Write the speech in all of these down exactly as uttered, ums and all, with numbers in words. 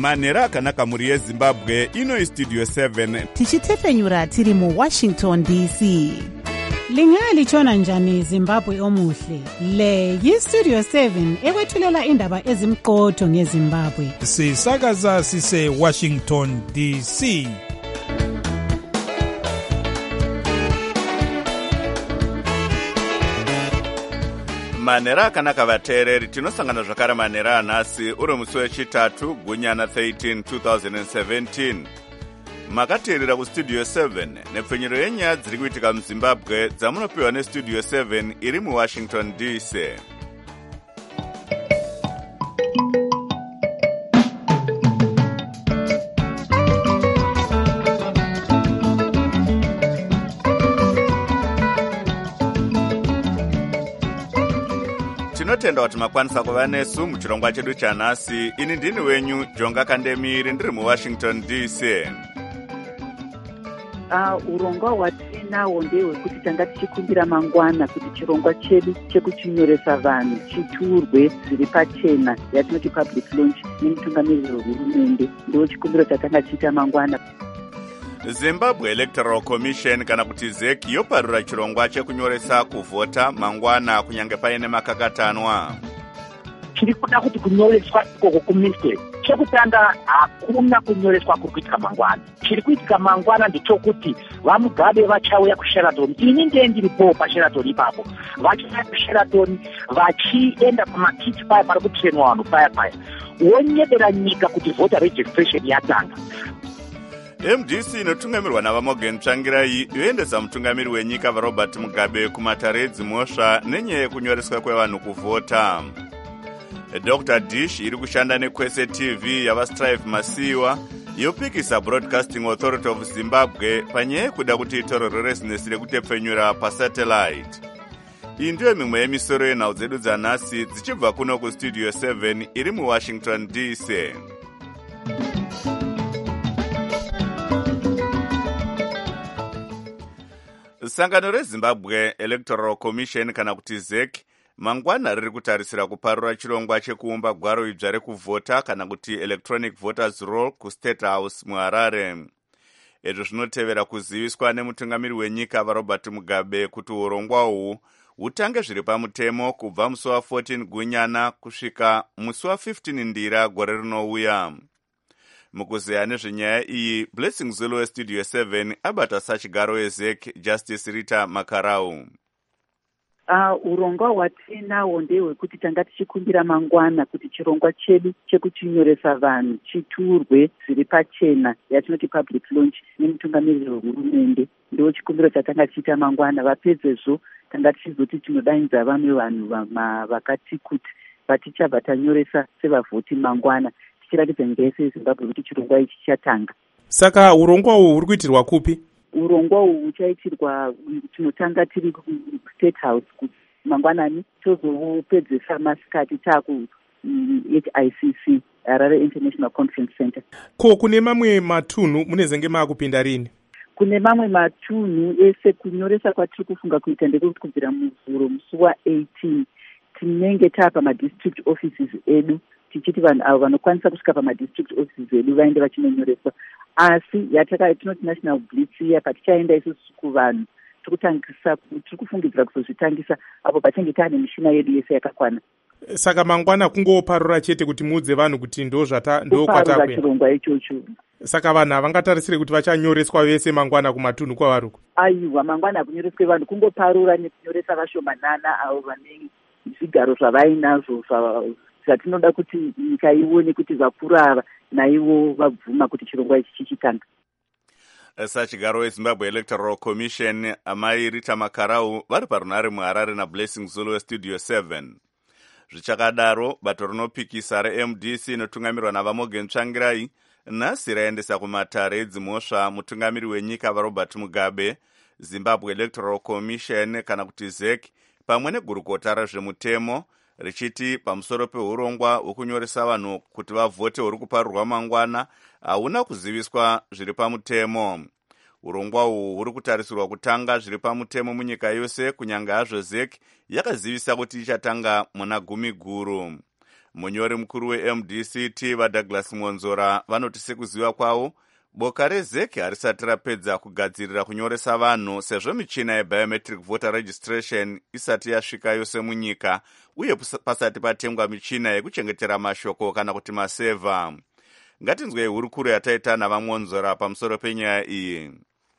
manhero akanaka mhuri yezimbabwe. Ino Studio seven tichitefenyura tiri mu Washington D C. Lingalitshona njani Zimbabwe omuhle? Le yi-Studio seven ekwethulela indaba ezimqotho ngeZimbabwe. Sisakaza sise Washington D C. manhero akanaka vateereri, tinosangana zvakare manhero anhasi uri musi wechitatu gunyana thirteen twenty seventeen. Makateerera kustudio seven nepfenyuro yenyaya dziri kuitika muzimbabwe dzamunopiwa nestudio seven iri muwashington D C. Tinotenda kuti makwanisa kuva nesu muchirongwa chedu chanhasi. Ini ndini wenyu Jonga Kandemiri ndiri muwashington D C. Uh, urongwa hwatinawo ndehwekuti tanga tichikumbira mangwana kuti chirongwa chedu chekuchinyoresa vanhu chiturwe zviri pachena yatinoti public launch nemutungamiriri wehurumende. Ndo chikumbiro chatanga chiita mangwana. Zimbabwe Electoral Commission kana kuti Z E C yoparura chirongwa chekunyoresa kuvhota mangwana kunyange paine makakatanwa. Chiri kuda kuti kunyoreswa ikoko kumiswe. Chekutanga hakuna kunyoreswa kuri kuitika mangwana. Chiri kuitika mangwana ndechokuti vamugabe vachauya kuSheraton. Ini ndiye ndiripo paSheraton ipapo. Vachiuya kuSheraton vachienda pamakiti paya pari kutrenwa vanhu paya paya. Wonyedera nyika kuti voter registration yatanga. M D C inotungamirwa navaMorgan Tsvangirai yoendesa mutungamiri wenyika vaRobert Mugabe kumatare edzimhosva nenyaya yekunyoreswa kwevanhu kuvhota. Doctor Dish iri kushanda neKwese T V yavaStrive Masiwa yopikisa Broadcasting Authority of Zimbabwe panyaya yekuda kuti itorore rezinesi rekutepfenyura pasatellite. Iyi ndiyo mimwe yemisoro yenhau dzedu dzanhasi dzichibva kuno kustudio seven iri muWashington D C. Sangano reZimbabwe Electoral Commission kana kuti Z E C mangwana riri kutarisira kuparura chirongwa chekuumba gwaro idzva rekuvhota kana kuti Electronic Voters Roll kuState House muHarare. Izvo zvinotevera kuziviswa nemutungamiri wenyika vaRobert Mugabe kuti urongwa uhu hutange zviri pamutemo kubva musi wa14 gunyana kusvika musi wa15 ndira gore rinouya. Mukuzeya nezvenyaya iyi, Blessing Zulu weStudio seven abata sachigaro weZ E C Justice Rita Makarau. Uh, urongwa hwatinawo ndehwekuti tanga tichikumbira mangwana kuti chirongwa chedu chekuchinyoresa vanhu chiturwe zviri pachena yatinoti public launch nemutungamiriri wehurumende. Ndo chikumbiro chatanga chiita mangwana. Vapedzezvo tanga tichizoti tinodainza vamwe vanhu vakati kuti vatichabva tanyoresa sevavhoti mangwana tichiratidza nyika yese yeZimbabwe kuti chirongwa ichi chatanga. Saka urongwa uhu huri kuitirwa kupi? Urongwa uhu uchaitirwa tinotanga tiri kuState House mangwanani tozopedzesa masikati taku H I C C Harare International Conference Center. Ko kune mamwe matunhu munezenge maakupinda rini? Kune mamwe matunhu ese kunyoresa kwatiri kufunga kuita ndekuti kubvira muvhuro musi wa18 tinenge tapa madistrict offices edu tichiti vanhu avo vanokwanisa kusvika pamadistrict offices edu vaende vachinonyoreswa. Asi yataka tinoti national blitz iya patichaenda isusu kuvanhu tikutangisa tiri kufungidzira kuzozvitangisa apo pachange taane mishina yedu yese yakakwana. Saka mangwana kungoparura chete kuti muudze vanhu kuti ndo zvata ndo kwatakwenda chirongwa ichocho. Saka vanhu havangatarisire kuti vachanyoreswa vese mangwana kumatunhu kwavaruko? Aiwa, mangwana hakunyoreswe vanhu, kungoparura nekunyoresa vashomanana avo vane zvigaro zvavainazvo zvatinoda kuti nyika ione kuti vakuru ava naivo vabvuma kuti chirongwa ichi chichitanga. Sachigaro weZimbabwe Electoral Commission amai Rita Makarau vari parunare muHarare naBlessing Zulu weStudio seven. Zvichakadaro, bato rinopikisa reM D C inotungamirwa navaMorgan Tsvangirai nhasi raendesa kumatare edzimhosva mutungamiri wenyika vaRobert Mugabe, Zimbabwe Electoral Commission kana kuti Z E C pamwe negurukota rezvemutemo richiti pamusoro peurongwa hwekunyoresa vanhu kuti vavhote huri kuparurwa mangwana hauna kuziviswa zviri pamutemo. Urongwa uhu huri kutarisirwa kutanga zviri pamutemo munyika yose kunyange hazvo Z E C yakazivisa kuti ichatanga muna gumi guru. Munyori mukuru we-M D C T vaDouglas Monzora vanoti sekuziva kwavo boka rezeki harisati rapedza kugadzirira kunyoresa vanhu sezvo michina yebiometric voter registration isati yasvika yose munyika uye pasati patengwa michina yekuchengetera mashoko kana kuti masevha. Ngatinzwei hurukuro yataita navaMonzora pamusoro penyaya iyi.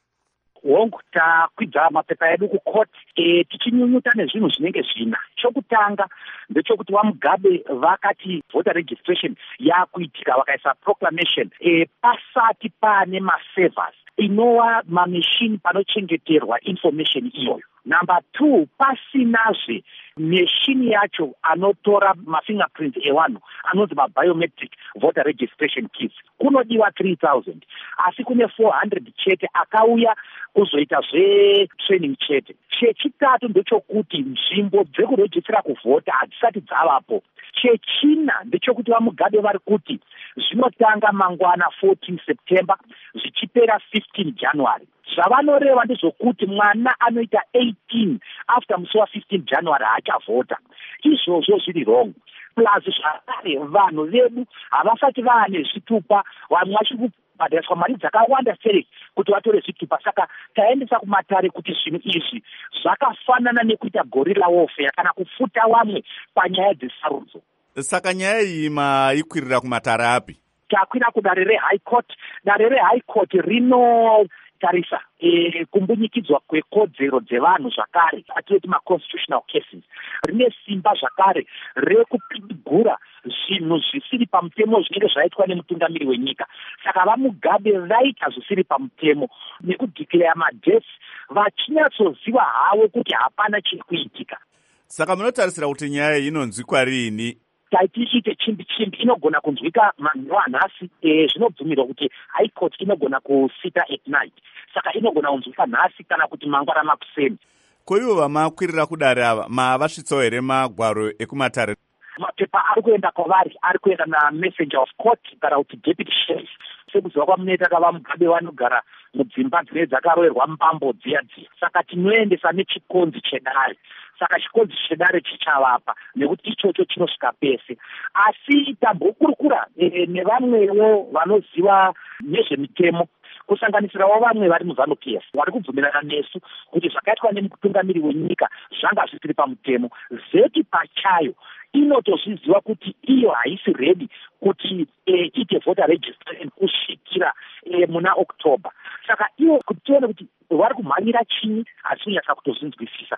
hongu takwidza mapepa edu kukoti e, tichinyunyuta nezvinhu zvinenge zvina. Chokutanga ndechokuti vaMugabe vakati voter registration yakuitika, vakaisa proclamation e, pasati pane maservers inova mamachine panochengeterwa information iyoyo. Number two, pasinazve machine yacho anotora mafingerprints evanhu anonzi mabiometric voter registration kits kunodiwa three thousand, asi kune four hundred chete akauya kuzoita zvetraining chete. Chechitatu ndechokuti nzvimbo dzekurejistira kuvhota hadzisati dzavapo. Chechina ndechokuti vaMugabe vari kuti zvinotanga mangwana fourteen September zvichipera fifteen January. Zvavanoreva ndezvokuti mwana anoita eighteen after musi wa-fifteen January haachavhota. Izvozvo zviri wrong. Plus zvakare vanhu vedu havasati vaane zvitupa, vamwe vachiri kubhadhariswa mari dzakawanda seri kuti vatore zvitupa. Saka taendesa kumatare kuti zvinhu izvi zvakafanana nekuita gorilla warfare kana kufuta vamwe panyaya dzesarudzo. Saka nyaya iyi maikwirira kumatare api? Takwira kudare reHigh Court. Dare reHigh Court rino tarisa e, kumbunyikidzwa kwekodzero dzevanhu zvakare, atinoti ma-constitutional cases. Rine simba zvakare rekupigura zvinhu zvisiri pamutemo zvinenge zvaitwa nemutungamiri wenyika. Saka vaMugabe vaita zvisiri pamutemo nekudhikleya madeaths vachinyatsoziva havo kuti hapana chiri kuitika. Saka munotarisira kuti nyaya iyi inonzwikwa riini? Taiti iite chimbi chimbi inogona kunzwika manhewa nhasi, e, zvinobvumirwa kuti High Court inogona kusita at night. Saka inogona kunzwika nhasi kana kuti mangwana makuseni. Koivo vamakwirira kudare ava mavasvitsawo here magwaro ekumatare? Mapepa ari kuenda kwavari, ari kuenda na-messenger of court kana kuti deputy sheriff. Sekuziva kwamunoita kavaMugabe vanogara mudzimba dzine dzakaroverwa mbambo dziya dziya. Saka tinoendesa nechikonzi chedare. Saka chikonzi chedare chichavapa nekuti ichocho chinosvika pese. Asi tambokurukura e, nevamwewo vanoziva nezvemitemo kusanganisirawo vamwe vari muZANU-P F vari kubvumirana nesu kuti zvakaitwa nemutungamiri wenyika zvanga zvisiri pamutemo. Zeki pachayo inotozviziva kuti iyo haisi ready kuti e, ite voter registration kusvikira e, muna October. Saka iwo kuti tione kuti vari kumhanyira chinyi hasi kunyatsa kutozvinzwisisa.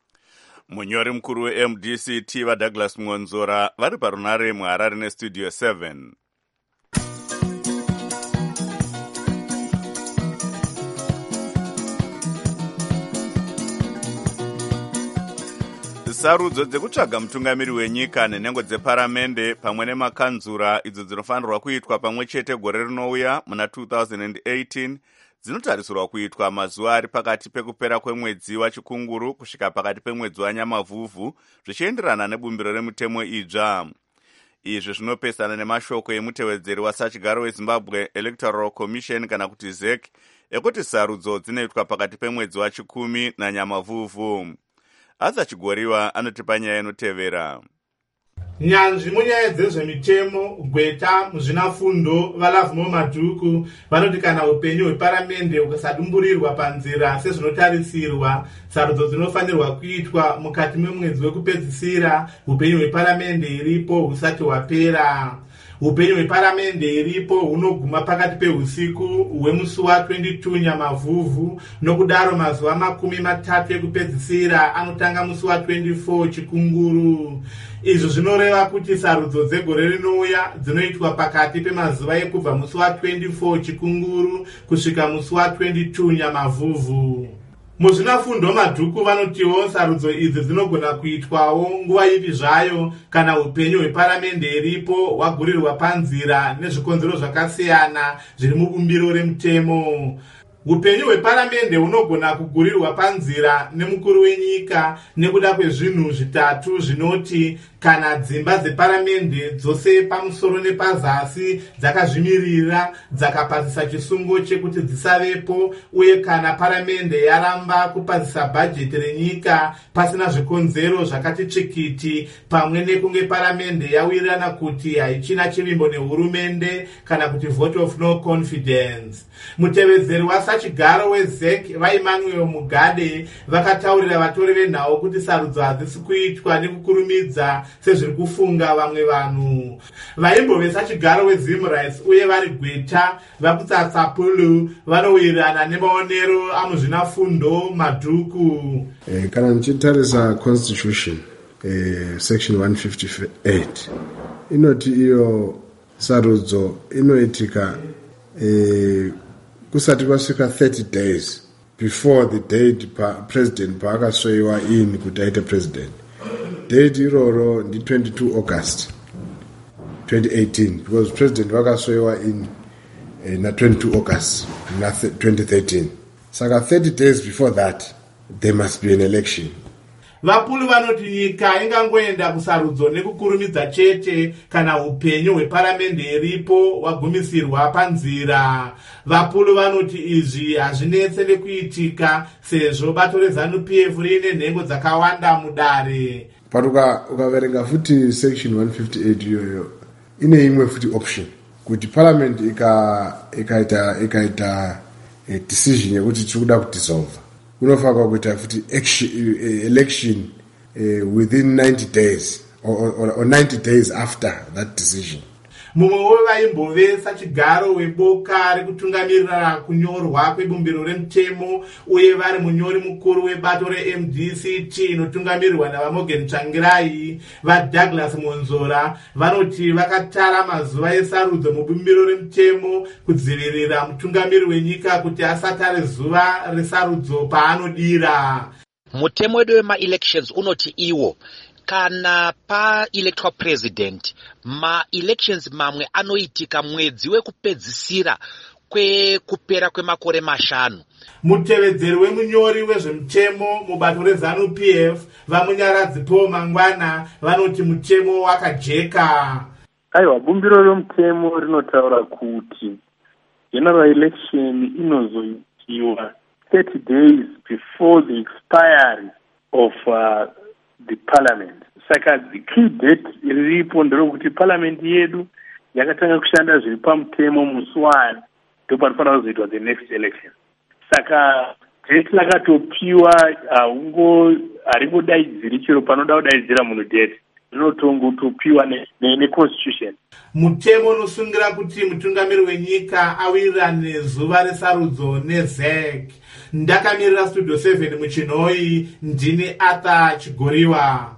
Munyori mukuru we-M D C T vaDouglas Monzora vari parunare muHarare nestudio seven. Sarudzo dzekutsvaga mutungamiri wenyika nenhengo dzeparamende pamwe nemakanzura idzo dzinofanirwa kuitwa pamwe chete gore rinouya muna two thousand eighteen dzinotarisirwa kuitwa mazuva ari pakati pekupera kwemwedzi waChikunguru kusvika pakati pemwedzi waNyamavhuvhu zvichienderana nebumbiro remutemo idzva. Izvi zvinopesana nemashoko emutevedzeri wasachigaro weZimbabwe Electoral Commission kana kuti Z E C ekuti sarudzo dzinoitwa pakati pemwedzi waChikumi naNyamavhuvhu. Asa Chigoriwa anotipa nyaya inotevera. Nyanzvi munyaya dzezvemitemo gweta muzvinafundo vaLoveMore Madhuku vanoti kana upenyu hweparamende hukasadumburirwa panzira sezvinotarisirwa, sarudzo dzinofanirwa kuitwa mukati memwedzi wekupedzisira upenyu hweparamende iripo husati hwapera. Upenyu hweparamende iripo hunoguma pakati pehusiku hwemusi wa-twenty-two Nyamavhuvhu, nokudaro mazuva makumi matatu ekupedzisira anotanga musi wa-twenty-four Chikunguru. Izvo zvinoreva kuti sarudzo dzegore rinouya dzinoitwa pakati pemazuva ekubva musi wa-twenty-four Chikunguru kusvika musi wa-twenty-two Nyamavhuvhu. Muzvinafundo Madhuku vanotiwo sarudzo idzi dzinogona kuitwawo nguva ipi zvayo kana upenyu hweparamende iripo hwagurirwa panzira nezvikonzero zvakasiyana zviri mubumbiro remutemo. Upenyu hweparamende hunogona kugurirwa panzira nemukuru wenyika nekuda kwezvinhu zvitatu zvinoti kana dzimba dzeparamende dzose pamusoro nepazasi dzakazvimirira dzakapasisa chisungo chekuti dzisavepo, uye kana paramende yaramba kupasisa bhajeti renyika pasina zvikonzero zvakati tsvikiti, pamwe nekunge paramende yawirirana kuti haichina chivimbo nehurumende kana kuti vote of no confidence. Mutevedzeri wasachigaro wezek vaEmmanuel Mugade vakataurira vatori venhau kuti sarudzo hadzisi kuitwa nekukurumidza sezviri kufunga vamwe vanhu. Vaimbove sachigaro weZimrights uye vari gweta vakutsatsaPulu vanowirirana nemaonero amuzvinafundo madhuku. Eh, kana nichitarisa constitution eh, section one fifty-eight inoti iyo sarudzo inoitika eh, kusati kwasvika thirty days before the date pa president paakasveiwa in kuti aite president. Date iroro ndi twenty-two August twenty eighteen, because president vakasveiwa in eh, na twenty-two August na twenty thirteen. Saka thirty days before that there must be an election. Vapulu vanoti nyika ingangoenda kusarudzo nekukurumidza chete kana upenyu hweparamende iripo wagumisirwa panzira. Vapulu vanoti izvi hazvinetse nekuitika sezvo bato reZANU-P F riine nhengo dzakawanda mudare. Patuka ukaverenga futi section one fifty-eight iyoyo ine imwe futi option kuti parliament ika ikaita ikaita a decision yekuti tikuda kudissolve, unofaka kuita futi election uh, within ninety days or, or, or ninety days after that decision. Mumwe wevaimbove sachigaro weboka rekutungamirira kunyorwa kwebumbiro remutemo uye vari munyori mukuru webato reM D C T inotungamirirwa navaMorgan Tsvangirai vaDouglas Monzora vanoti vakatara mazuva esarudzo mubumbiro remutemo kudzivirira mutungamiri wenyika kuti asatare zuva resarudzo paanodira. Mutemo wedu wema-elections unoti iwo kana pa electoral president ma-elections mamwe anoitika mwedzi wekupedzisira kwekupera kwemakore mashanu. Mutevedzeri wemunyori wezvemutemo mubato reZANU-P F vamunyaradzi Paul Mangwana vanoti mutemo wakajeka. Aiwa, bumbiro romutemo rinotaura kuti general election inozoitiwa thirty days before the expiry of uh, the parliament. Saka the key date riripo nderokuti parliament yedu yakatanga kushanda zviri pamutemo musi wani ndopanofanira kuzoitwa the next election. Saka date lakatopiwa haungo haringodaidziri chero panoda kudaidzira munhu date rinotongotopiwa neconstitution. Mutemo unosungira kuti mutungamiri wenyika awirirane zuva resarudzo neZ E C. Ndakamirira Studio seven muchinhoi, ndini Arthur Chigoriwa.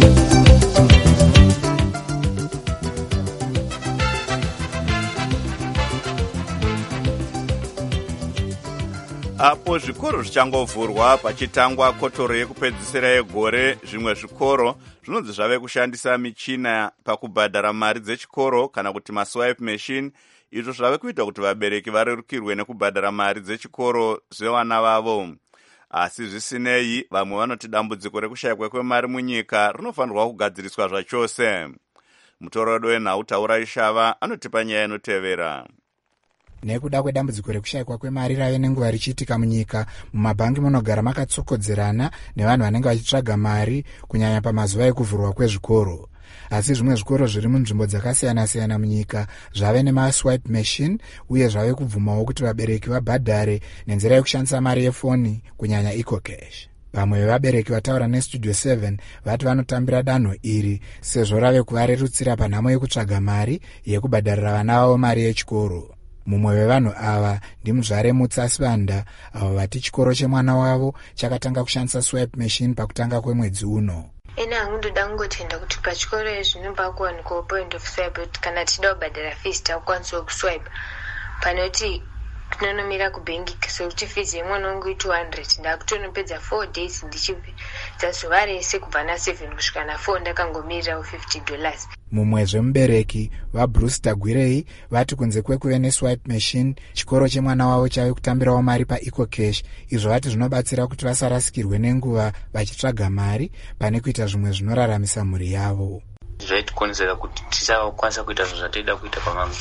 Apo zvikoro zvichangovhurwa pachitangwa kotoro yekupedzisira yegore, zvimwe zvikoro zvinonzi zvave kushandisa michina pakubhadhara mari dzechikoro kana kuti maswipe machine. Izvo zvave kuita kuti vabereki varerukirwe nekubhadhara mari dzechikoro zvevana vavo. Asi zvisinei, vamwe vanoti dambudziko rekushayikwa kwemari munyika rinofanirwa kugadziriswa zvachose. Mutorodo wenhau Taura Ishava anotipa nyaya inotevera. Nekuda kwedambudziko rekushayikwa kwemari rave nenguva richiitika munyika, mumabhangi munogara makatsokodzerana nevanhu vanenge vachitsvaga mari kunyanya pamazuva ekuvhurwa kwezvikoro. Asi zvimwe zvikoro zviri munzvimbo dzakasiyana-siyana munyika zvave nemaswipe machine uye zvave kubvumawo kuti vabereki vabhadhare nenzira yekushandisa mari yefoni kunyanya EcoCash. Vamwe vevabereki vataura neStudio seven vati vanotambira danho iri sezvo rave kuvarerutsira panhamo yekutsvaga mari yekubhadharira vana vavo mari yechikoro. Mumwe wevanhu ava ndimuzvare Mutsasivanda avo vati chikoro chemwana wavo chakatanga kushandisa swipe machine pakutanga kwemwedzi uno. Ena hangundoda kungotenda kuti pachikoro zvinobva kuwanikwa point of swipe kuti kana tichida kubhadhara fees takukwanisa kuswipe panoti tinonomira kubhengi sekuti fees yemwana wangu two hundred ndakutonopedza four days ndichibva zuva rese kubva na seven kusvika na four ndakangomirirawo fifty dollars. Mumwezve mubereki vaBruce Tagwirei vati kunze kwekuve neswipe machine, chikoro chemwana wavo chave kutambirawo mari paEcoCash. Izvo vati zvinobatsira kuti vasarasikirwe nenguva vachitsvaga mari pane kuita zvimwe zvinoraramisa mhuri yavo. zvaitikonzera kuti tisakwanisa kuita zvinhu zvataida kuita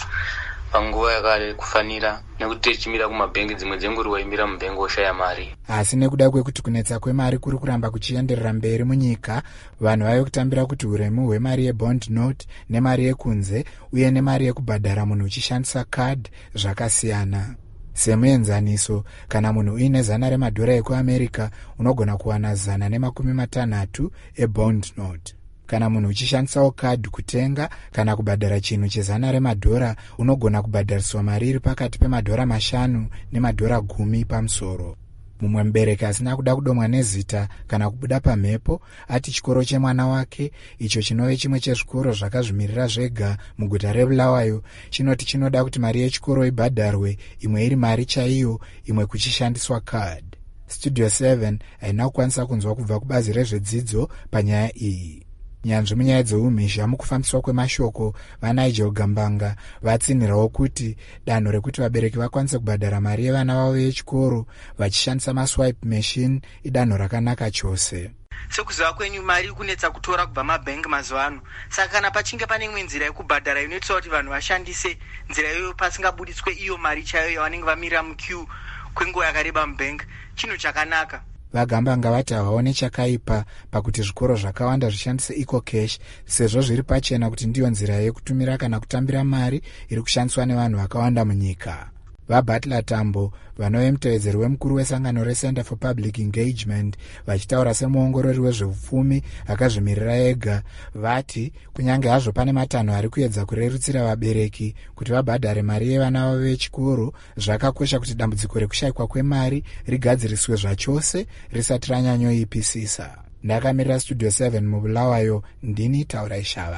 panguva yakare kufanira, nekuti tichimira kumabhengi dzimwe dzenguva waimira mubhengi woshaya mari. Asi nekuda kwekuti kunetsa kwemari kuri kuramba kuchienderera mberi munyika, vanhu vave kutambira kuti uremu hwemari yebond note nemari yekunze uye nemari yekubhadhara munhu uchishandisa card zvakasiyana. Semuenzaniso, kana munhu uine zana remadhora ekuamerica unogona kuwana zana nemakumi matanhatu ebond note. Kana munhu uchishandisawo card kutenga kana kubhadhara chinhu chezana remadhora unogona kubhadhariswa mari iri pakati pemadhora mashanu nemadhora gumi pamusoro. Mumwe mubereki asina kuda kudomwa nezita kana kubuda pamhepo ati chikoro chemwana wake, icho chinove chimwe chezvikoro zvakazvimirira zvega muguta reBulawayo, chinoti chinoda kuti mari yechikoro ibhadharwe, imwe iri mari chaiyo, imwe kuchishandiswa card. Studio seven haina kukwanisa kunzwa kubva kubazi rezvedzidzo panyaya iyi. Nyanzvi munyaya dzeumhizha mukufambiswa kwemashoko vaNigel Gambanga vatsinhirawo kuti danho rekuti vabereki vakwanise kubhadhara mari yevana vavo vechikoro vachishandisa maswipe machine idanho rakanaka chose. Sekuziva kwenyu mari kunetsa kutora kubva mabhengi mazuva ano, saka kana pachinge pane imwe nzira yekubhadhara inoitwa kuti vanhu vashandise nzira iyoyo pasingabuditswe iyo mari chayo yavanenge vamirira muqueue kwenguva yakareba mubhengi, chinhu chakanaka. Vagambanga vati havaone chakaipa pakuti zvikoro zvakawanda zvishandise ecocash sezvo zviri pachena kuti ndiyo nzira yekutumira kana kutambira mari iri kushandiswa nevanhu vakawanda munyika. VaButler Tambo, vanove mutevedzeri wemukuru wesangano reCenter for Public Engagement, vachitaura semuongorori wezveupfumi akazvimirira ega, vati kunyange hazvo pane matanho ari kuedza kurerutsira vabereki kuti vabhadhare mari yevana vavo vechikoro, zvakakosha kuti dambudziko rekushayikwa kwemari rigadziriswe zvachose risati ranyanyoipisisa. Ndakamirira Studio seven muBulawayo, ndini Taura Ishava.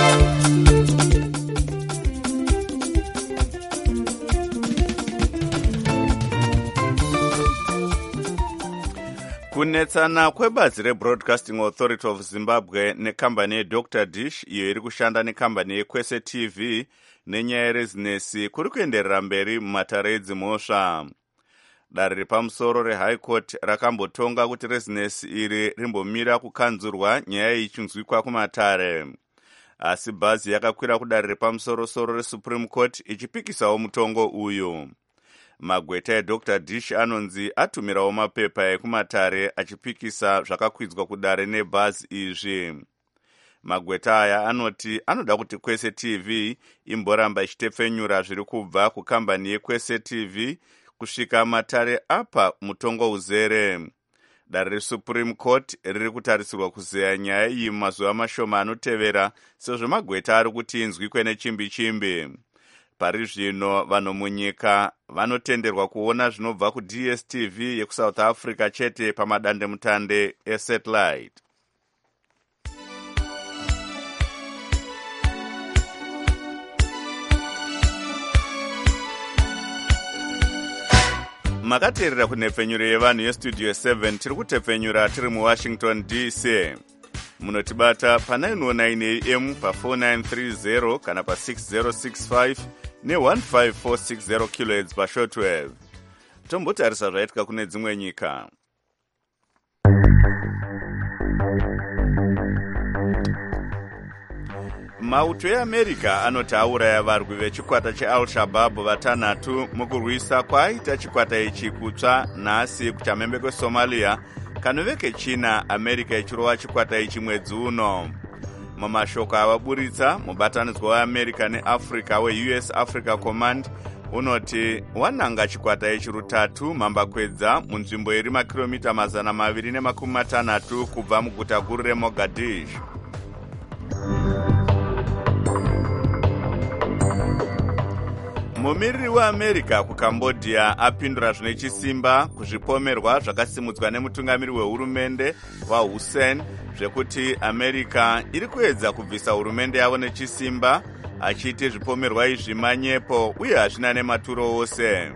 Kunetsana kwebazi reBroadcasting Authority of Zimbabwe nekambani yeDr Dish iyo iri kushanda nekambani yeKwese T V nenyaya yerezinesi kuri kuenderera mberi mumatare edzimhosva. Dare repamusoro reHigh Court rakambotonga kuti rezinesi iri rimbomira kukanzurwa nyaya ichinzwikwa kumatare. Asi bhazi yakakwira kudare repamusoro-soro reSupreme Court ichipikisawo mutongo uyu. Magweta eDr Dish anonzi atumirawo mapepa ekumatare achipikisa zvakakwidzwa kudare nebhazi izvi. Magweta aya anoti anoda kuti Kwese T V imboramba ichitepfenyura zviri kubva kukambani yeKwese T V kusvika matare apa mutongo uzere. Dare reSupreme Court riri kutarisirwa kuzeya nyaya iyi mumazuva mashoma anotevera, sezvo Magweta ari kuti inzwikwe nechimbi-chimbi. Pari zvino vanhu munyika vanotenderwa kuona zvinobva kuD S T V yekuSouth Africa chete pamadandemutande esatellite. Makateerera kunhepfenyuro yevanhu yeStudio seven, tiri kutepfenyura tiri muWashington D C. Munotibata pa nine oh nine A M pa four nine three zero kana pa six zero six five ne one five four six zero kilohertz pa shortwave. Tombotarisa zvaitika kune dzimwe nyika. Mauto eAmerica anoti auraya varwi vechikwata cheAl-Shabaab vatanhatu mukurwisa kwaita chikwata ichi kutsva nhasi kuchamhembe kweSomalia kanoveke China America ichirova chikwata ichi mwedzi uno. Mumashoko avaburitsa, mubatanidzwa weAmerica neAfrica we-U S Africa Command unoti wananga chikwata ichi rutatu mambakwedza munzvimbo iri makilomita mazana maviri nemakumi matanhatu kubva muguta guru reMogadishu. Mumiriri weAmerica kuCambodia apindura zvine chisimba kuzvipomerwa zvakasimudzwa nemutungamiri wehurumende waHussein zvekuti America iri kuedza kubvisa hurumende yavo nechisimba, achiti zvipomerwa izvi manyepo uye hazvina nematuro ose.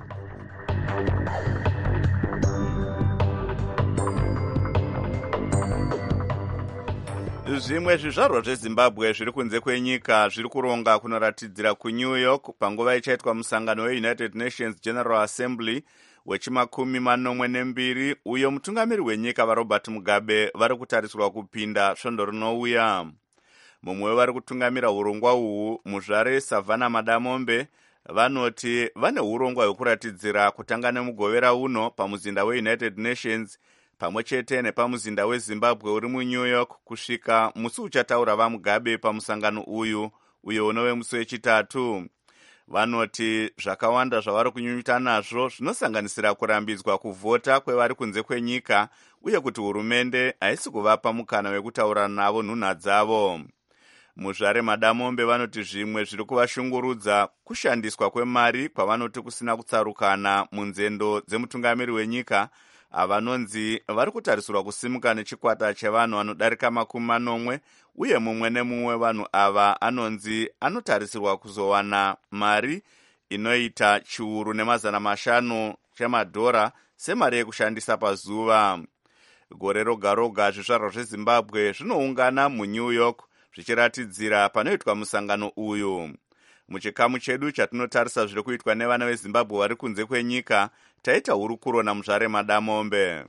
Zvimwe zvizvarwa zveZimbabwe zviri kunze kwenyika zviri kuronga kunoratidzira kuNew York panguva ichaitwa musangano weUnited Nations General Assembly wechimakumi manomwe nembiri, uyo mutungamiri wenyika vaRobert Mugabe vari kutarisirwa kupinda svondo rinouya. mumwe wevari kutungamira urongwa uhu muzvare Savannah Madamombe vanoti vane urongwa hwekuratidzira kutanga nemugovera uno pamuzinda weUnited Nations pamwe chete nepamuzinda weZimbabwe uri muNew York kusvika musi uchataura vaMugabe pamusangano uyu uyo unove musi wechitatu. Vanoti zvakawanda zvavari kunyunyuta nazvo zvinosanganisira kurambidzwa kuvhota kwevari kunze kwenyika uye kuti hurumende haisi kuvapa mukana wekutaura navo nhunha dzavo. Muzvare Madamombe vanoti zvimwe zviri kuvashungurudza kushandiswa kwemari kwavanoti kusina kutsarukana munzendo dzemutungamiri wenyika avanonzi vari kutarisirwa kusimuka nechikwata chevanhu vanodarika makumi manomwe uye mumwe nemumwe vanhu ava anonzi anotarisirwa kuzowana mari inoita chiuru nemazana mashanu chemadhora semari yekushandisa pazuva. Gore roga roga zvizvarwa zveZimbabwe zvinoungana muNew York zvichiratidzira panoitwa musangano uyu. Muchikamu chedu chatinotarisa zviri kuitwa nevana veZimbabwe vari kunze kwenyika, taita hurukuro naMuzvare Madamombe.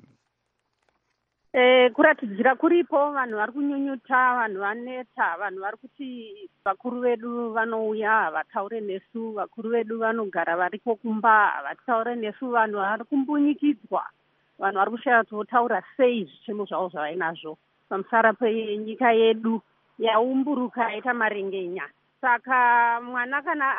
E, kuratidzira kuripo, vanhu vari kunyunyuta, vanhu vaneta, vanhu vari kuti vakuru vedu vanouya havataure nesu, vakuru vedu vanogara varipo kumba havataure nesu, vanhu vari kumbunyikidzwa, vanhu vari kushaya totaura sei zvichemo zvavo zvavainazvo pamusara penyika yedu yaumburuka yaita marengenya. Saka mwana kana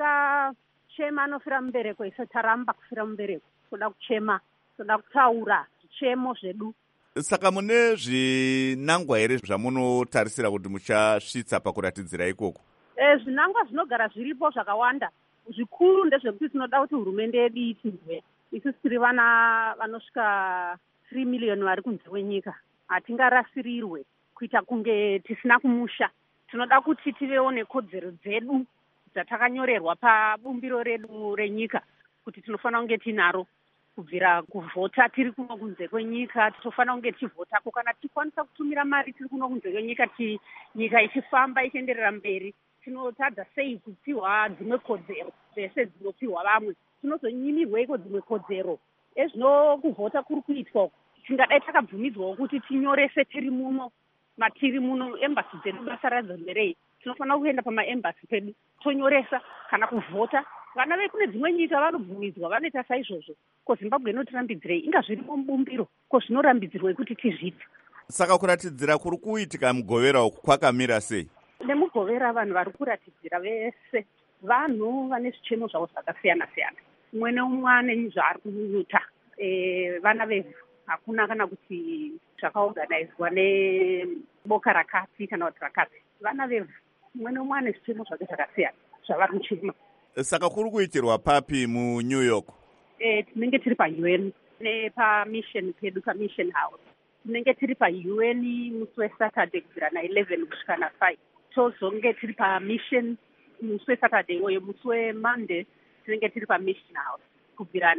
asingachema anofira mubereko, isu taramba kufira mubereko, toda kuchema, toda kutaura zvichemo zvedu. Saka mune zvinangwa here zvamunotarisira kuti muchasvitsa pakuratidzira ikoko? E, zvinangwa zvinogara zviripo zvakawanda. Zvikuru ndezvekuti tinoda kuti hurumende yedu itinzwe. Isu tiri vana vanosvika three million vari kunze kwenyika. Hatingarasirirwe kuita kunge tisina kumusha. Tinoda kuti tivewo nekodzero dzedu dzatakanyorerwa pabumbiro redu renyika kuti tinofanira kunge tinaro. Kubvira kuvhota tiri kuno kunze kwenyika, tinofanira kunge tivhotako kana tikwanisa kutumira mari tiri kuno kunze kwenyika, ti nyika ichifamba ichienderera mberi. Tinotadza sei kupiwa dzimwe kodzero dzese dzinopiwa vamwe? Tinozonyimirweiko dzimwe kodzero? Ezvino kuvhota kuri kuitwa tingadai takabvumidzwawo kuti tinyorese tiri muno, matiri muno, embasi dzedu basa radzo nderei? Tinofanira kuenda pamaembasi pedu tonyoresa kana kuvhota. Vana vekune dzimwe nyika vanobvumidzwa, vanoita saizvozvo. Ko Zimbabwe inotirambidzirei? Inga zvirimo mubumbiro, ko zvinorambidzirwei kuti tizviite? Saka kuratidzira kuri kuitika mugovera uku kwakamira sei? Nemugovera vanhu vari kuratidzira vese vanhu vane zvichemo zvavo zvakasiyana siyana. Umwe neumwe ane zvaari kunyunyuta. E, vana vevhu hakuna kana kuti zvakaorganizwa neboka rakati kana kuti rakati. Vana vevhu umwe neumwe ane zvichemo zvake zvakasiyana zvavari kuchema. Saka kuri kuitirwa papi muNew York? Eh, tinenge tiri pa-U N nepamission pedu pamission house. Tinenge tiri pa-U N musi weSaturday kubvira na11 kusvika na5. Tozonge tiri pamission musi weSaturday uye musi weMonday tinenge tiri pamission house kubvira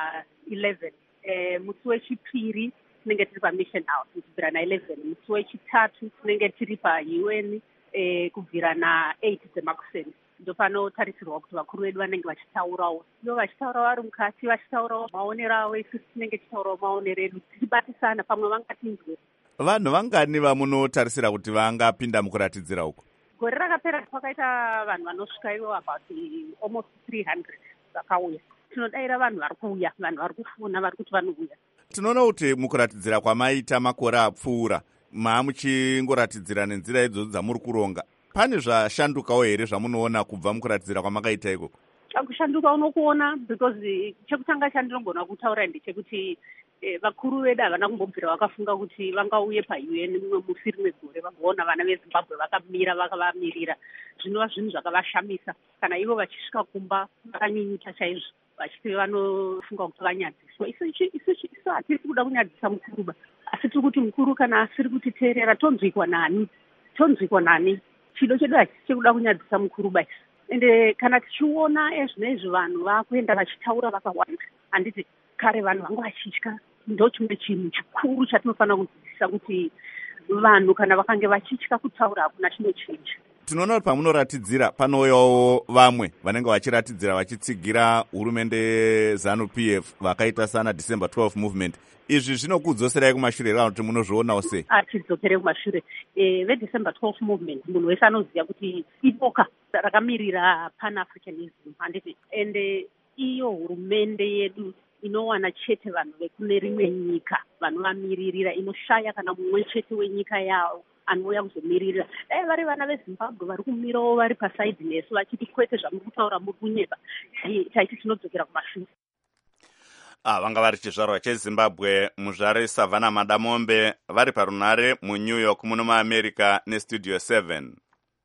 na11. Eh, musi wechipiri tinenge tiri pamission house kubvira na11. Musi wechitatu tinenge tiri pa-U N eh, kubvira na8 dzemakuseni. Ndo panotarisirwa kuti vakuru vedu vanenge vachitaurawo. Ndo vachitaurawo vari mukati, vachitaurawo maonero avo, isu tinenge tichitaurawo maonero edu, tichibatisana pamwe vangatinzwe. Vanhu vangani vamunotarisira kuti vangapinda mukuratidzira uku? Gore rakapera kwakaita vanhu vanosvika ivo about almost three hundred vakauya. Tinodaira vanhu vari kuuya, vanhu vari kufuna, vari kuti vanouya. Tinoona kuti mukuratidzira kwamaita makore apfuura, maamuchingoratidzira nenzira idzodzo dzamuri kuronga. Pane zvashandukawo here zvamunoona kubva mukuratidzira kwamakaita ikoko? Kushanduka unokuona because chekutanga chandinogona kutaura ndechekuti eh, vakuru vedu havana kumbobvira vakafunga kuti vangauye pa-U N mumwe musi rimwe gore vagoona vana veZimbabwe vakamira vakavamirira. Zvinova zvinhu zvakavashamisa. Kana ivo vachisvika kumba vakanyunyuta chaizvo vachiti vanofunga kuti vanyadziswa. Isu hatiri kuda kunyadzisa mukuruba, asi tiri kuti mukuru kana asiri kutiteerera tonzwikwa nani? Tonzwikwa nani? Chido chedu hachisi chekuda kunyadzisa mukuru basi. Ende kana tichiona ezvinezvi vanhu vakuenda vachitaura vakawanda, handiti kare vanhu vanga vachitya. Ndo chimwe chinhu chikuru chatinofanira kudzidzisa kuti vanhu kana vakange vachitya kutaura hakuna chinochinja. tinoona kuti pamunoratidzira panouyawo vamwe vanenge vachiratidzira vachitsigira hurumende zanu P F vakaita sana December twelfth movement. Izvi zvinokudzoserai kumashure kana kuti munozvionawo sei? Atidzokere kumashure. Eh, veDecember twelfth movement munhu wese anoziva kuti ipoka rakamirira pan-Africanism handiti, ende iyo hurumende yedu inowana chete vanhu vekune rimwe nyika vanovamiririra, inoshaya kana mumwe chete wenyika yavo anouya kuzomiririra. Dai vari vana veZimbabwe vari kumirawo vari pasaidi nesu vachiti kwete zvamuri kutaura muri kunyepa, taiti tinodzokera kumashure. Ah, vanga vari chizvarwa cheZimbabwe, muzvare Savannah Madamombe vari parunare muNew York muno muAmerica neStudio seven.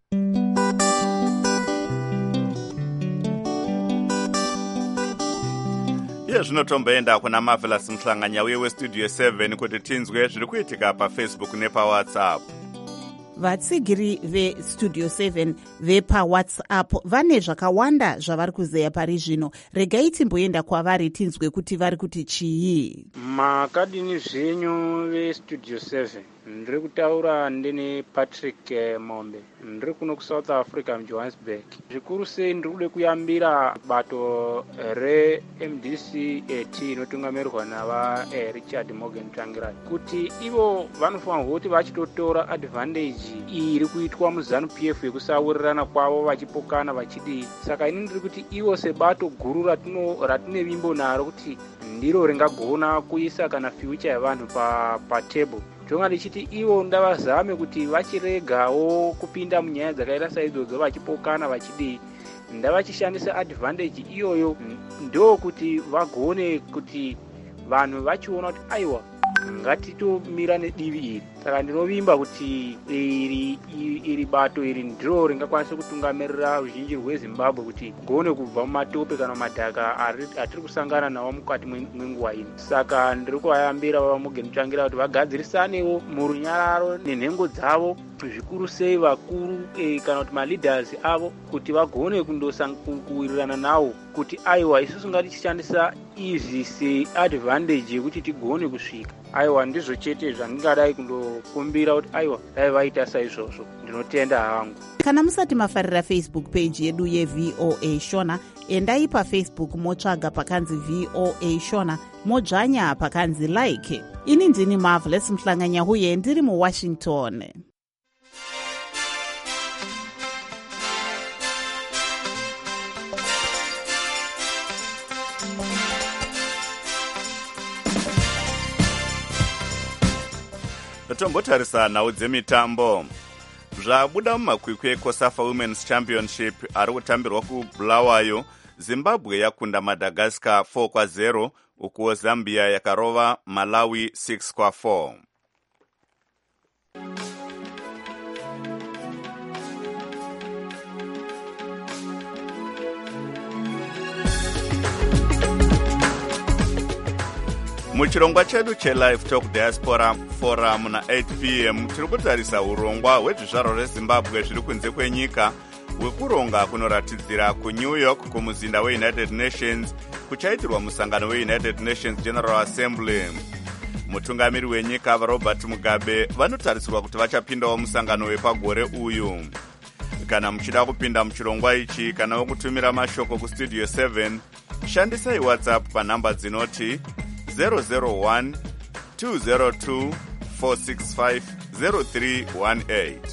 Iye zvinotomboenda kuna Marvelous Mhlanganya uye weStudio seven kuti tinzwe zviri kuitika paFacebook nepaWhatsApp. vatsigiri vestudio seven vepawhatsapp vane zvakawanda zvavari kuzeya pari zvino. Regai timboenda kwavari tinzwe kuti vari kuti chii. Makadini zvenyu vestudio seven, ndiri kutaura ndine Patrick Mombe, ndiri kuno kuSouth Africa muJohannesburg. Zvikuru sei ndiri kude kuyambira bato reM D C A T inotungamirwa nava Richard Morgan Tsvangirai kuti ivo vanofanirwa kuti vachitotora advantage iri kuitwa muzanu P F yekusawirirana kwavo vachipokana vachidii. Saka ini ndiri kuti ivo sebato guru ratino ratine vimbo naro kuti ndiro ringagona kuisa kana future yavanhu pa patable. Jonga ndichiti ivo ndavazame kuti vachiregawo kupinda munyaya dzakaita saidzodzo vachipokana vachidii. Ndavachishandisa advantage iyoyo ndo kuti vagone kuti vanhu vachiona kuti aiwa ngatitomira nedivi iri. Saka ndinovimba kuti iri iri bato iri ndiro ringakwanisa kutungamirira ruzhinji rweZimbabwe kuti gone kubva mumatope kana madhaka atiri kusangana nawo mukati mwenguva ino. Saka ndiri kuvayambira vava Morgan Tsvangirai kuti vagadzirisanewo murunyararo nenhengo dzavo, zvikuru sei vakuru e, kana kuti maleaders avo kuti vagone kundosankuwirirana nawo kuti aiwa isusu ngatichishandisa izvi seadvantage yekuti tigone kusvika. Aiwa ndizvo chete zvandingadai kundokumbira kuti aiwa dai vaita saizvozvo. Ndinotenda hangu. Kana musati mafarira Facebook page yedu yeV O A Shona, endai paFacebook motsvaga pakanzi V O A Shona, modzvanya pakanzi like. Ini ndini Marvelous Mhlanganya uye ndiri muWashington. Tombotarisa nhau dzemitambo. Zvabuda mumakwikwi eCOSAFA Women's Championship ari kutambirwa kuBulawayo, Zimbabwe yakunda Madagascar four kwa zero, ukuwo Zambia yakarova Malawi six kwa four. Muchirongwa chedu cheLive Talk Diaspora Forum na eight p m tiri kutarisa urongwa hwezvizvarwa zveZimbabwe zviri kunze kwenyika hwekuronga kunoratidzira kuNew York kumuzinda weUnited Nations kuchaitirwa musangano weUnited Nations General Assembly. Mutungamiri wenyika Robert Mugabe vanotarisirwa kuti vachapindawo musangano wepagore uyu. Kana muchida kupinda muchirongwa ichi kana kutumira mashoko kuStudio seven, shandisai WhatsApp panhamba dzinoti zero zero one two zero two four six five zero three one eight.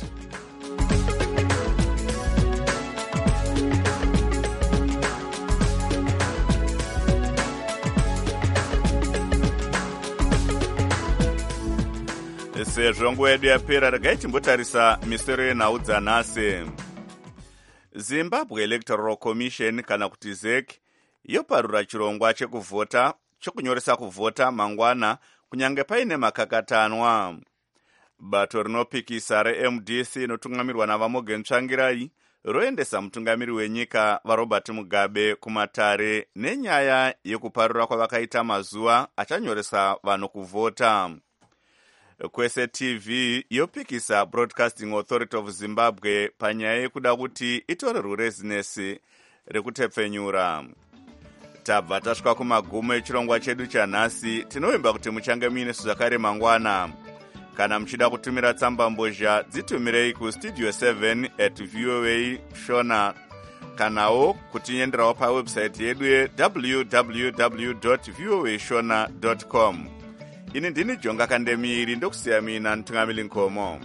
Sezvo nguva yedu yapera, regai timbotarisa misoro yenhau dzanhasi. Zimbabwe Electoral Commission kana kuti Z E C yoparura chirongwa chekuvhota chokunyoresa kuvhota mangwana kunyange paine makakatanwa. Bato rinopikisa reM D C inotungamirwa nava Morgan Tsvangirai roendesa mutungamiri wenyika vaRobert Mugabe kumatare nenyaya yekuparura kwavakaita mazuva achanyoresa vanhu kuvhota. Kwese T V yopikisa Broadcasting Authority of Zimbabwe panyaya yekuda kuti itore rurezinesi rekutepfenyura. Tabva tasvika kumagumo echirongwa chedu chanhasi. Tinovimba kuti muchange muine zvakare mangwana. Kana mchida kutumira tsamba mbozha dzitumirei ku studio seven at voa shona kanawo kutinyenderawo pa website yedu ye w w w dot voa shona dot com. Ini ndini Jonga Kandemiri ndokusiya mina Ntungamili Nkomo.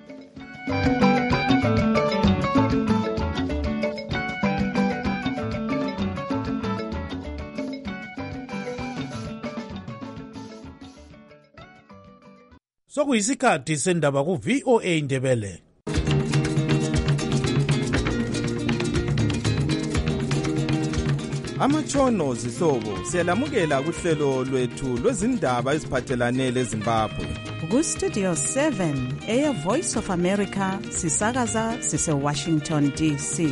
Sokuyisikhathi sendaba ku V O A Ndebele. Amatshono zihlobo siyalamukela kuhlelo lwethu lwezindaba eziphathelane leZimbabwe. Ku Studio seven eya Voice of America sisakaza sise Washington D C.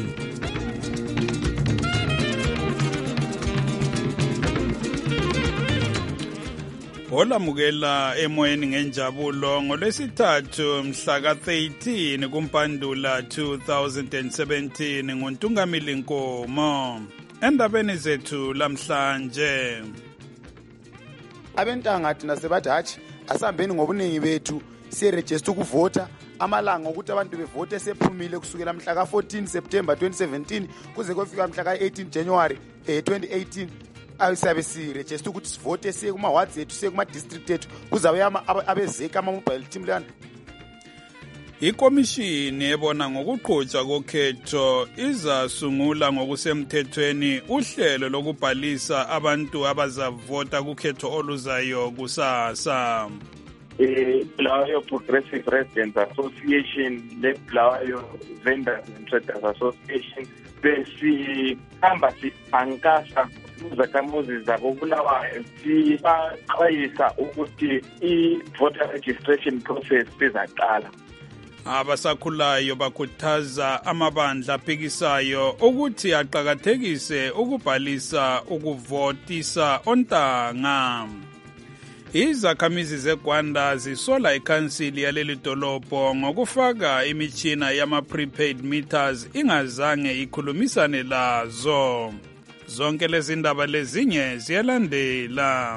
Olamukela emoyeni ngenjabulo ngolwesithathu mhla ka thirteen kuMpandula two thousand seventeen ngoNtungamili Nkomo. Endabeni zethu lamhlanje, abentanga thina sebathi hathi asihambeni ngobuningi bethu siregister ukuvota. Amalanga ukuthi abantu bevote sephumile kusukela mhla ka fourteen September twenty seventeen kuze kufika mhla ka eighteen January twenty eighteen. Ayisabe si register ukuthi sivote siye kuma wards ethu siye kuma district ethu kuzabe abezeka ama mobile team lana. Ikomishini ebona ngokuqhutshwa kokhetho izasungula ngokusemthethweni uhlelo lokubhalisa abantu abazavota kukhetho oluzayo kusasa. Eh, Bulawayo Progressive Residents Association, le Bulawayo Vendors and Traders Association, besihamba sipankasa zakhamuzi zabo Bulawayo sibaxwayisa ukuthi i-voter registration process izaqala. Abasakhulayo bakhuthaza amabandla aphikisayo ukuthi aqhakathekise ukubhalisa ukuvotisa ontanga. Izakhamizi zeGwanda zisola ikhansili yaleli dolobho ngokufaka imitshina yama prepaid meters ingazange ikhulumisane lazo. Zonke lezi ndaba lezinye ziyalandela.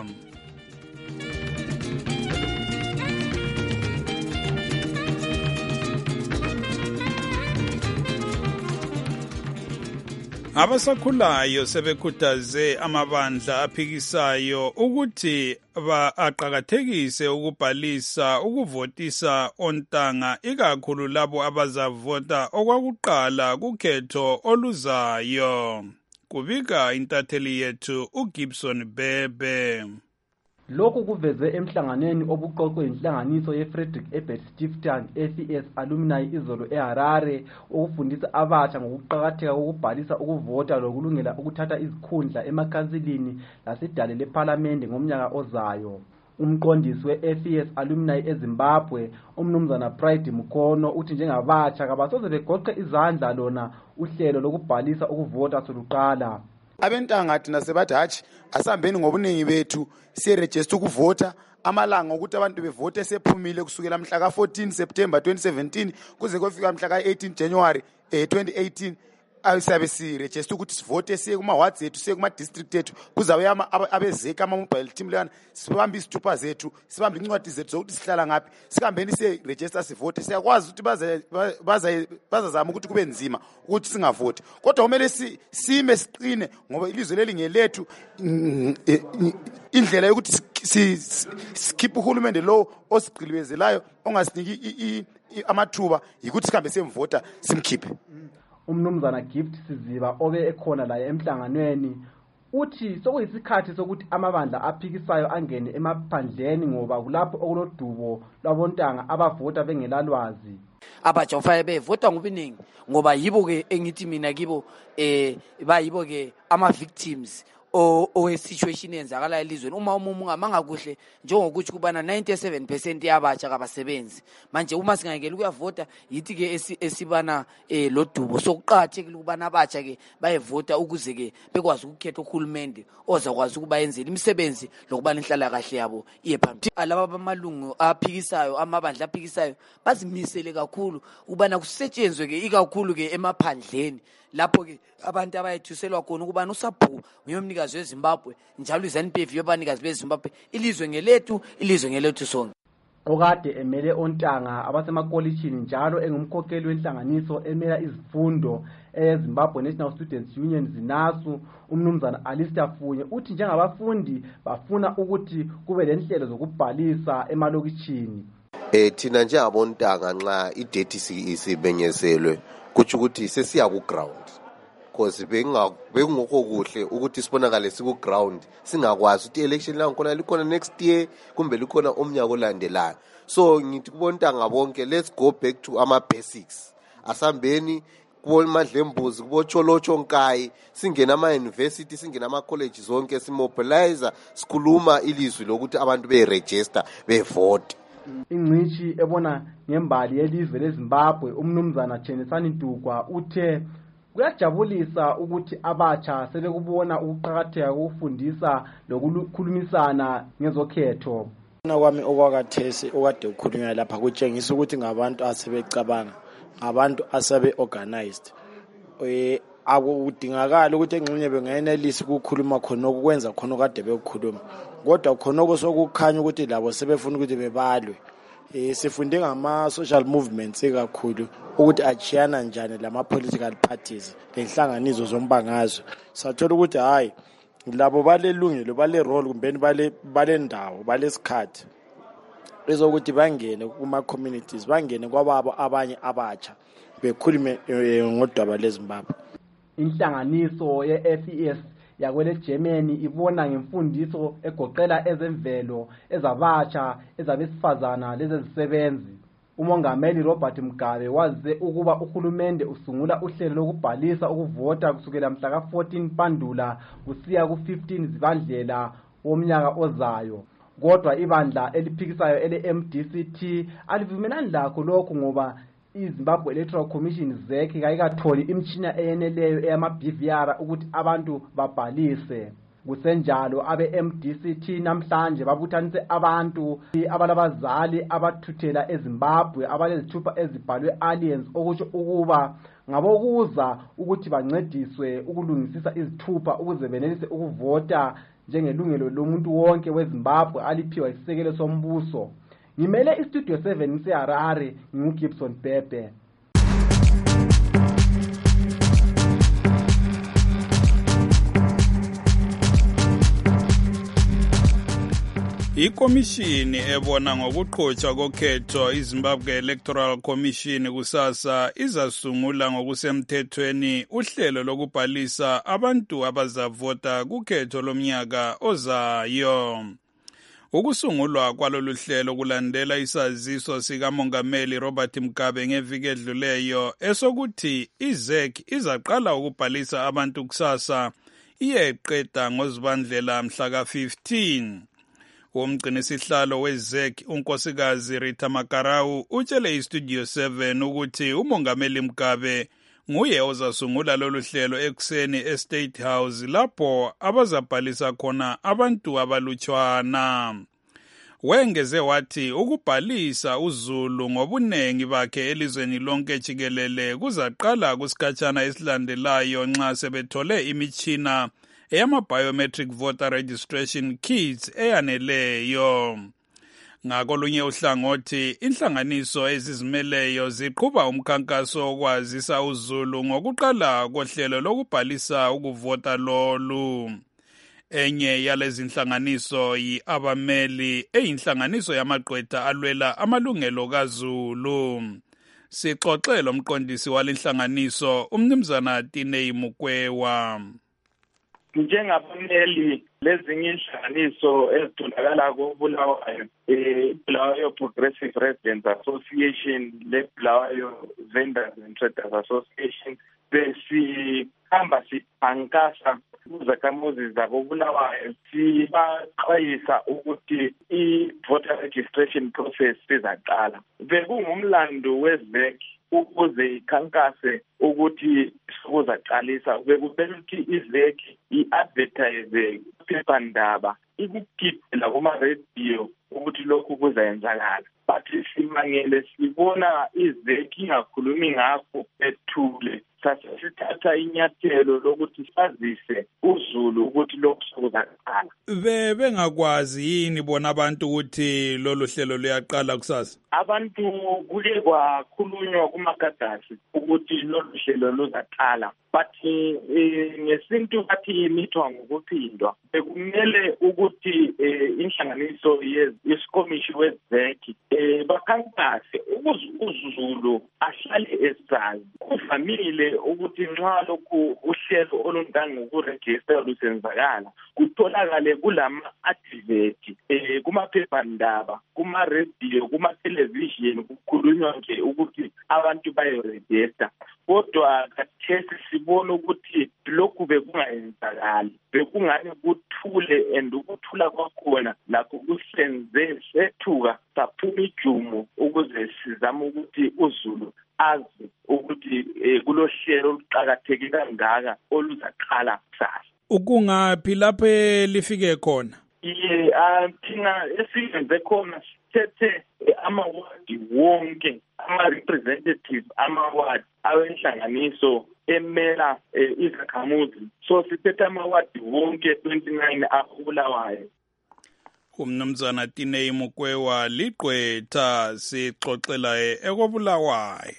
Abasakhulayo sebekhuthaze amabandla aphikisayo ukuthi aqhakathekise ukubhalisa ukuvotisa ontanga ikakhulu labo abazavota okwakuqala kukhetho oluzayo. Kubika intatheli yethu uGibson Bebe. Lokhu kuvezwe emhlanganweni obuqoqwe inhlanganiso yeFrederick Ebert Stiftung F E S Alumni izolo eHarare ukufundisa abatsha ngokuqhakatheka kokubhalisa ukuvota lokulungela ukuthatha izikhundla emakhansilini lasidale leParliament ngomnyaka ozayo. Umqondisi we-F E S Alumni eZimbabwe umnumzana Pride Mkono uthi njengabatsha kabasoze begoqe izandla lona uhlelo lokubhalisa ukuvota soluqala. Abentanga thina sebathi hathi asihambeni ngobuningi bethu siregister ukuvota. Amalanga ukuthi abantu bevote sephumile kusukela mhla ka fourteen September twenty seventeen kuze kufika mhla ka eighteen January twenty eighteen. Ayisabe si register ukuthi sivote siye kuma wards ethu siye kuma district ethu kuzabe abezeka ama mobile team lana sibambe isithupha zethu sibambe incwadi zethu zokuthi sihlala ngapi sikambeni siye register sivote. Siyakwazi ukuthi baza baza bazazama ukuthi kube nzima ukuthi singavote kodwa kumele sime siqine ngoba ilizwe leli ngelethu. Indlela yokuthi sikhiphe uhulumende lo osiqilibezelayo ongasiniki amathuba yikuthi sihambe semvota simkhiphe. Umnumzana Gift Siziba obe ekhona la emhlanganweni uthi sokuyisikhathi sokuthi amabandla aphikisayo angene emaphandleni ngoba kulapho okulodubo lwabontanga abavota bengelalwazi. Abatsha kufanele bevota ngobuningi ngoba yibo ke engithi mina kibo eh bayibo ke ama victims o o situation enzakala elizweni. Uma umuntu ungamanga kuhle njengokuthi kubana ninety-seven percent yabatsha kabasebenzi manje uma singayekela ukuyavota yithi ke esibana eh lodubo sokuqhathekile ukubana abatsha ke bayevota ukuze ke bekwazi ukukhetha uhulumende ozakwazi ukuba yenzela imisebenzi lokubana inhlala kahle yabo iye phambili. Alaba bamalungu aphikisayo amabandla aphikisayo bazimisele kakhulu ukubana kusetshenzwe ke ikakhulu ke emaphandleni lapho ke abantu abayethuselwa khona ukubana usapho uyomnikazi weZimbabwe njalo iZANU-P F yabanikazi beZimbabwe ilizwe ngelethu ilizwe ngelethu sonke. okade emele ontanga abasemakolishini njalo engumkhokheli wenhlanganiso emela izifundo eZimbabwe National Students Union ZINASU, umnumzana Alistair Funye uthi njengabafundi bafuna ukuthi kube lenhlelo zokubhalisa emalokishini. Eh thina nje abontanga nxa idate isibenyezelwe kuthi ukuthi sesiya ku ground because benga bengokho kuhle ukuthi sibonakale siku ground singakwazi ukuthi election la ngkhona likhona next year kumbe likhona omnyaka olandelayo. So ngithi kubontanga bonke, let's go back to ama basics. Asambeni kubo Madlembuzi kubo Cholocho Nkai singena ama university singena ama college zonke simobilize sikhuluma ilizwi lokuthi abantu be register be vote. Ingcishi ebona ngembali yelizwe leZimbabwe umnumzana Chenisani Ntugwa uthe kuyajabulisa ukuthi abatsha sebekubona ukuqhakatheka kokufundisa lokukhulumisana ngezokhetho. Mina kwami okwakathesi okade ukukhulunywa lapha kutshengisa ukuthi ngabantu asebecabanga, abantu asebe organized. Eh akudingakala ukuthi engxenye bengenelisi ukukhuluma khona okwenza khona okade bekukhuluma. Kodwa khona okusokukhanya ukuthi labo sebefuna ukuthi bebalwe. Eh sifunde ngama social movements ekakhulu ukuthi achiyana njani lama political parties lenhlanganiso zombangazwe. Sathola ukuthi hayi labo balelungelo bale role kumbe bale balendawo balesikhathi ezokuthi bangene kuma communities bangene kwababo abanye abatsha bekhulume ngodaba leZimbabwe. Inhlanganiso ye-F E S yakwele Germany ibona ngemfundiso egoqela ezemvelo ezabatsha ezabesifazana lezezisebenzi. Umongameli Robert Mugabe waze ukuba uhulumende usungula uhlelo lokubhalisa ukuvota kusukela mhla ka fourteen Pandula kusiya ku fifteen Zibandlela womnyaka ozayo. Kodwa ibandla eliphikisayo ele M D C T alivumelani lakho lokho ngoba iZimbabwe Electoral Commission Z E C kayikatholi imtshina eyeneleyo eyama B V R ukuthi abantu babhalise. Kusenjalo abe M D C T namhlanje babuthanise abantu abalabazali abathuthela eZimbabwe abalezithupha ezibhalwe aliens okutsho ukuba ngabokuza ukuthi bancediswe ukulungisisa izithupha ukuze benelise ukuvota njengelungelo lomuntu wonke weZimbabwe aliphiwa isisekelo sombuso. Ngimele iStudio seven seHarare nginguGibson Bebe. Ikomishini ebona ngokuqhutshwa kokhetho iZimbabwe Electoral Commission kusasa izasungula ngokusemthethweni uhlelo lokubhalisa abantu abazavota kukhetho lomnyaka ozayo. Ukusungulwa kwalolu hlelo kulandela isaziso sikamongameli Robert Mugabe ngeviki edluleyo esokuthi iZ E C izaqala ukubhalisa abantu kusasa iyeqeda ngoZibandlela mhla ka fifteen. Umgcinisihlalo weZ E C unkosikazi Rita Makarau utshele iStudio seven ukuthi umongameli Mugabe nguye ozasungula lolu hlelo ekuseni eState House lapho abazabhalisa khona abantu abalutshwana. Wengeze wathi ukubhalisa uZulu ngobunengi bakhe elizweni lonke jikelele kuzaqala kusikhatshana esilandelayo nxa sebethole imitshina eyama-biometric voter registration kits eyaneleyo. Ngakolunye uhlangothi, inhlanganiso ezizimeleyo ziqhuba umkhankaso wokwazisa uZulu ngokuqala kohlelo lokubhalisa ukuvota lolu. Enye yalezi inhlanganiso yi-Abameli eyinhlanganiso yamagqwetha alwela amalungelo kaZulu. Sixoxe lomqondisi walenhlanganiso umnumzana Tinei Mukwewa. Njengabameli lezinye inhlanganiso ezitholakala koBulawayo, iBulawayo Progressive Residents Association leBulawayo Vendors and Traders Association, besihamba sikhankasa kuzakhamuzi zakoBulawayo sibaxwayisa ukuthi i-voter registration process sizaqala. Bekungumlando weZ E C ukuze ikhankase ukuthi kuzaqalisa bekubeka ukuthi iZ E C i-advertise phephandaba ikugibela kuma-radio ukuthi lokhu kuzayenzakala. But simangele sibona iZ E C ingakhulumi ngakho ethule sasithatha inyathelo lokuthi sazise uZulu ukuthi lokhu sokuzaqala. Bebengakwazi yini bona abantu ukuthi lolu hlelo luyaqala kusasa? Abantu kuye kwakhulunywa kumakadasi ukuthi lolu hlelo luzaqala, but ngesintu bathi imithwa ngokuphindwa. Bekumele ukuthi inhlanganiso yesikomishi wezeki bakhankase ukuze uZulu ahlale esazi. Kuvamile ukuthi nxa lokhu uhlelo olungangokuregister lusenzakala kutholakale kulama advert kumaphephandaba, kuma-radio, kuma-television kukhulunywa nje ukuthi abantu bayoregister. Kodwa kathesi sibona ukuthi lokhu bekungayenzakali, bekungani kuthule, and ukuthula kwakhona lakho kusenze sethuka saphuma ijumo ukuze sizame ukuthi uZulu azi ukuthi kulohlelo oluqakatheke kangaka oluzaqala kusasa. Ukungaphi lapho lifike khona? Ye thina esiyenze khona sithethe amawadi wonke, ama-representative amawadi awenhlanganiso emela izakhamuzi. So sithethe amawadi wonke twenty-nine akhulawayo. Umnumzana Tinei Mukwewa liqwetha sixoxela ekobulawayo.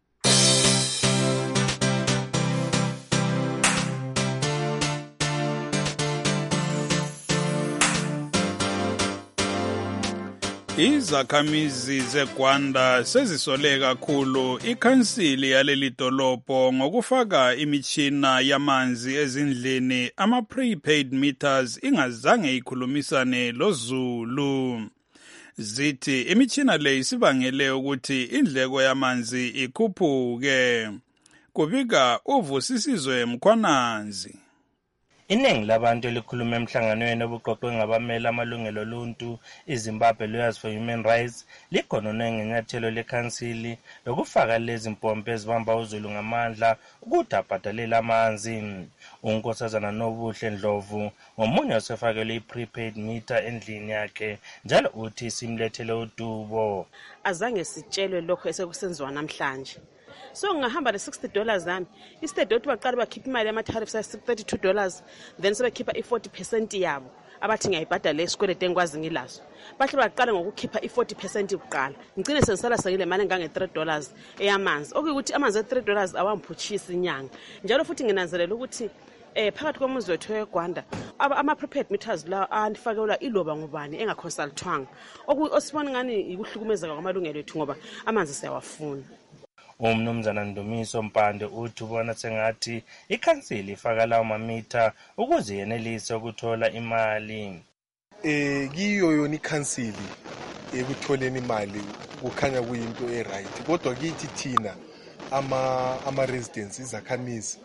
Izakhamizi zeGwanda sezisole kakhulu ikhansili yaleli dolobho ngokufaka imitshina yamanzi ezindlini, ama-prepaid meters ingazange ikhulumisane loZulu. Zithi imitshina le isibangele ukuthi indleko yamanzi ikhuphuke. Kubika uVusisizwe Mkhwananzi. Iningi labantu elikhuluma emhlanganweni obuqoqwe ngabamela amalungelo oluntu iZimbabwe Lawyers for Human Rights likhonone ngenyathelo lekhansili lokufaka lezi mpompi ezibamba uZulu ngamandla ukuthi abhadalele amanzi. Unkosazana Nobuhle Ndlovu ngomunye osefakele i-prepaid meter endlini yakhe njalo uthi simlethele udubo. Azange sitshelwe lokho esekusenziwa namhlanje. So ngahamba le sixty dollars zami instead ukuthi baqala bakhipha imali yama tariffs ya thirty-two dollars then sebekhipha i-forty percent yabo abathi ngiyayibhadala esikwelete engikwazi ngilazo. Bahle baqala ngokukhipha i-forty percent kuqala. Ngicine sengisala sengile imali engange three dollars eyamanzi. Okuyukuthi amanzi e three dollars awamphutshisa inyanga. Njalo futhi nginanzelela ukuthi eh phakathi komuzi wethu eGwanda ama-prepaid meters la anifakelwa iloba ngubani engaconsultwanga. Osibona ngani ikuhlukumezeka kwamalungelo ethu ngoba amanzi siyawafuna. Umnumzana Ndumiso Mpande uthi ubona sengathi ikhansili ifaka lawo mamitha ukuze yenelise ukuthola imali. Eh kiyo yona ikhansili ekutholeni imali kukhanya kuyinto eright, kodwa kithi thina ama ama residents izakhamizi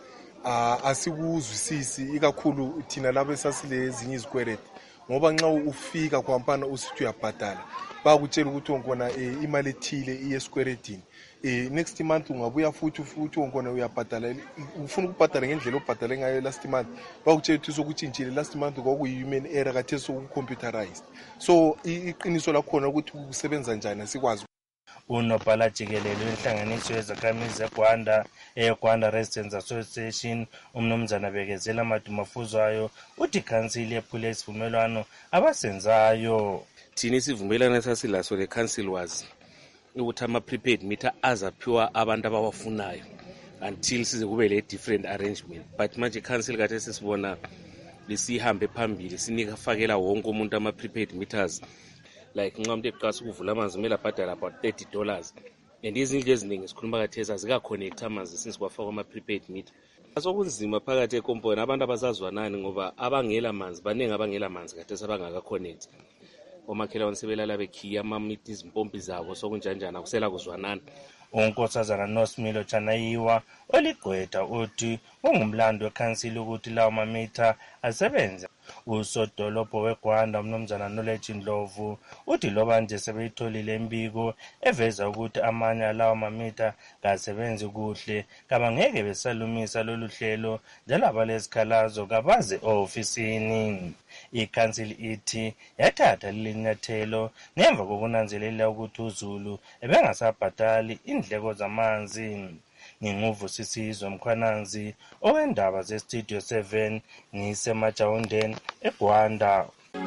asikuzwisisi ikakhulu thina labo esasile ezinye izikweleti, ngoba nxa ufika kwampana usithi uyabhadala bakutshela ukuthi ongona imali ethile iyeskweletini. Eh next month ungabuya futhi futhi ongona uyabhadala, ufuna ukubhadala ngendlela obhadale ngayo last month bakutshela ukuthi sokuthintshile last month kwakuyi human error kathi sokucomputerized. So iqiniso lakhona ukuthi kusebenza njani sikwazi. Unobhala jikelele wenhlanganiso yezakhamizi zeGwanda eGwanda Residents Association umnumzana Bekezela Madumafuzwayo uthi ikhansili yephule isivumelwano abasenzayo. Thina isivumelwano sasilaso le council was ukuthi ama-prepaid meter azaphiwa abantu abawafunayo until size kube le different arrangement, but manje council kade sisibona lisihambe phambili sinika fakela wonke umuntu ama-prepaid meters like nxa umuntu eqasa ukuvula amanzi kumele abhadala about thirty dollars, and izindlu eziningi sikhuluma kathesi azikaconnect amanzi since kwafakwa ama-prepaid meter. Sokunzima phakathi ekomponi abantu abazazwanani ngoba abangela manzi baningi abangela manzi kathesi abangaka-connect. Omakhelwane sebelala bekhiya ama-meter izimpompi zabo sokunjanjani akusela kuzwanana. Unkosazana Nosimilo Chanayiwa oligqwetha uthi ungumlando wekhansili ukuthi lawo mamitha asebenze. Usodolobho weGwanda umnumzana Knowledge Ndlovu uthi loba nje sebeyitholile imbiko eveza ukuthi amanye alawo mamitha kasebenzi kuhle kabangeke besalumisa lolu hlelo njalo abalezikhalazo kabaze ofisini. Ikhansili ithi yathatha lilinyathelo ngemva kokunanzelela ukuthi uZulu ebengasabhadali indleko zamanzi. nginguvusisizwe Mkhwananzi owendaba ze-Studio seven ngisemajawundeni eGwanda.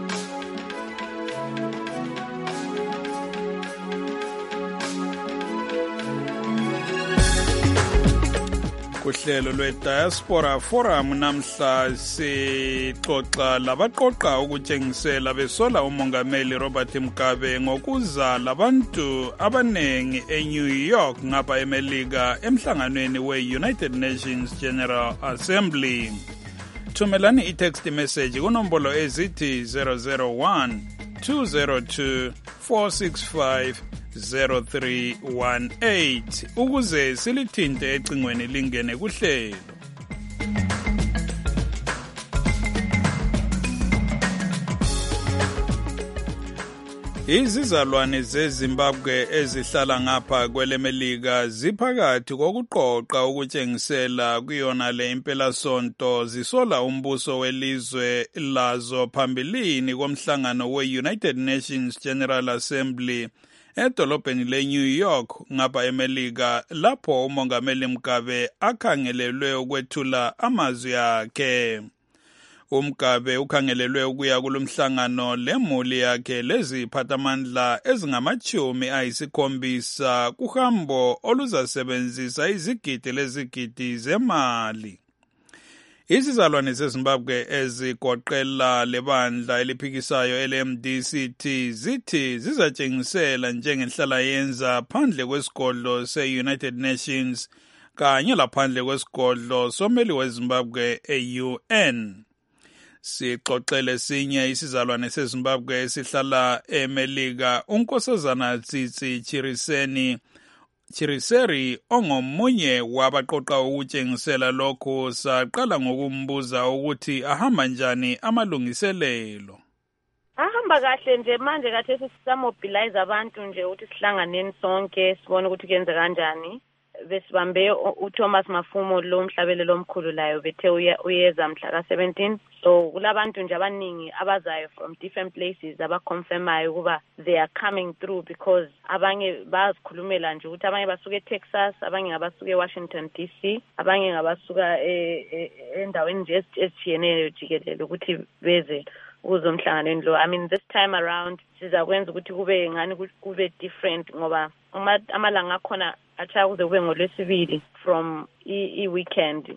Kuhlelo lwe-Diaspora Forum namhla sixoxa labaqoqa ukutshengisela besola umongameli Robert Mugabe ngokuza labantu abanengi eNew York ngapha eMelika emhlanganweni we-United Nations General Assembly. Thumelani i-text message kunombolo ezithi zero zero one two zero two four six five zero three one eight ukuze silithinte ecingweni lingene kuhlelo. Izizalwane zeZimbabwe ezihlala ngapha kwelemelika ziphakathi kokuqoqa ukutshengisela kuyona le impelasonto zisola umbuso welizwe lazo phambilini komhlangano we-United Nations General Assembly edolobheni le-New York ngapha eMelika lapho umongameli Mugabe akhangelelwe ukwethula amazwi akhe. uMgabe ukhangelelwe ukuya kulomhlangano lemuli yakhe leziphathamandla ezingamachumi ayisikhombisa kuhambo oluzasebenzisa izigidi lezigidi zemali. Izizalwane zeZimbabwe ezigoqela lebandla eliphikisayo L M D C T zithi zizatshengisela njengenhlala yenza phandle kwesigodlo se-United Nations kanye laphandle kwesigodlo someli weZimbabwe e-U N. Sixoxele sinye isizalwane seZimbabwe esihlala eMelika uNkosazana Tsitsi Chiriseni Chiriseri ongomunye wabaqoqa ukutshengisela lokho saqala ngokumbuza ukuthi ahamba njani amalungiselelo. Ahamba kahle nje manje kathi sisimobilize abantu nje ukuthi sihlanganeni sonke sibone ukuthi kuyenze kanjani. Besibambe uThomas Mafumo lo mhlabelelo omkhulu layo bethe uyeza mhla ka seventeen. So kulabantu nje abaningi abazayo from different places abaconfirmayo kuba they are coming through because abanye bazikhulumela nje ukuthi abanye basuka eTexas, abanye ngabasuka eWashington D C, abanye ngabasuka endaweni nje ezitshiyeneyo jikelele ukuthi beze uzomhlanganeni lo. I mean this time around sizakwenza ukuthi kube ngani kube different ngoba uma amalanga akhona acha kuze kube ngolwesibili from i weekend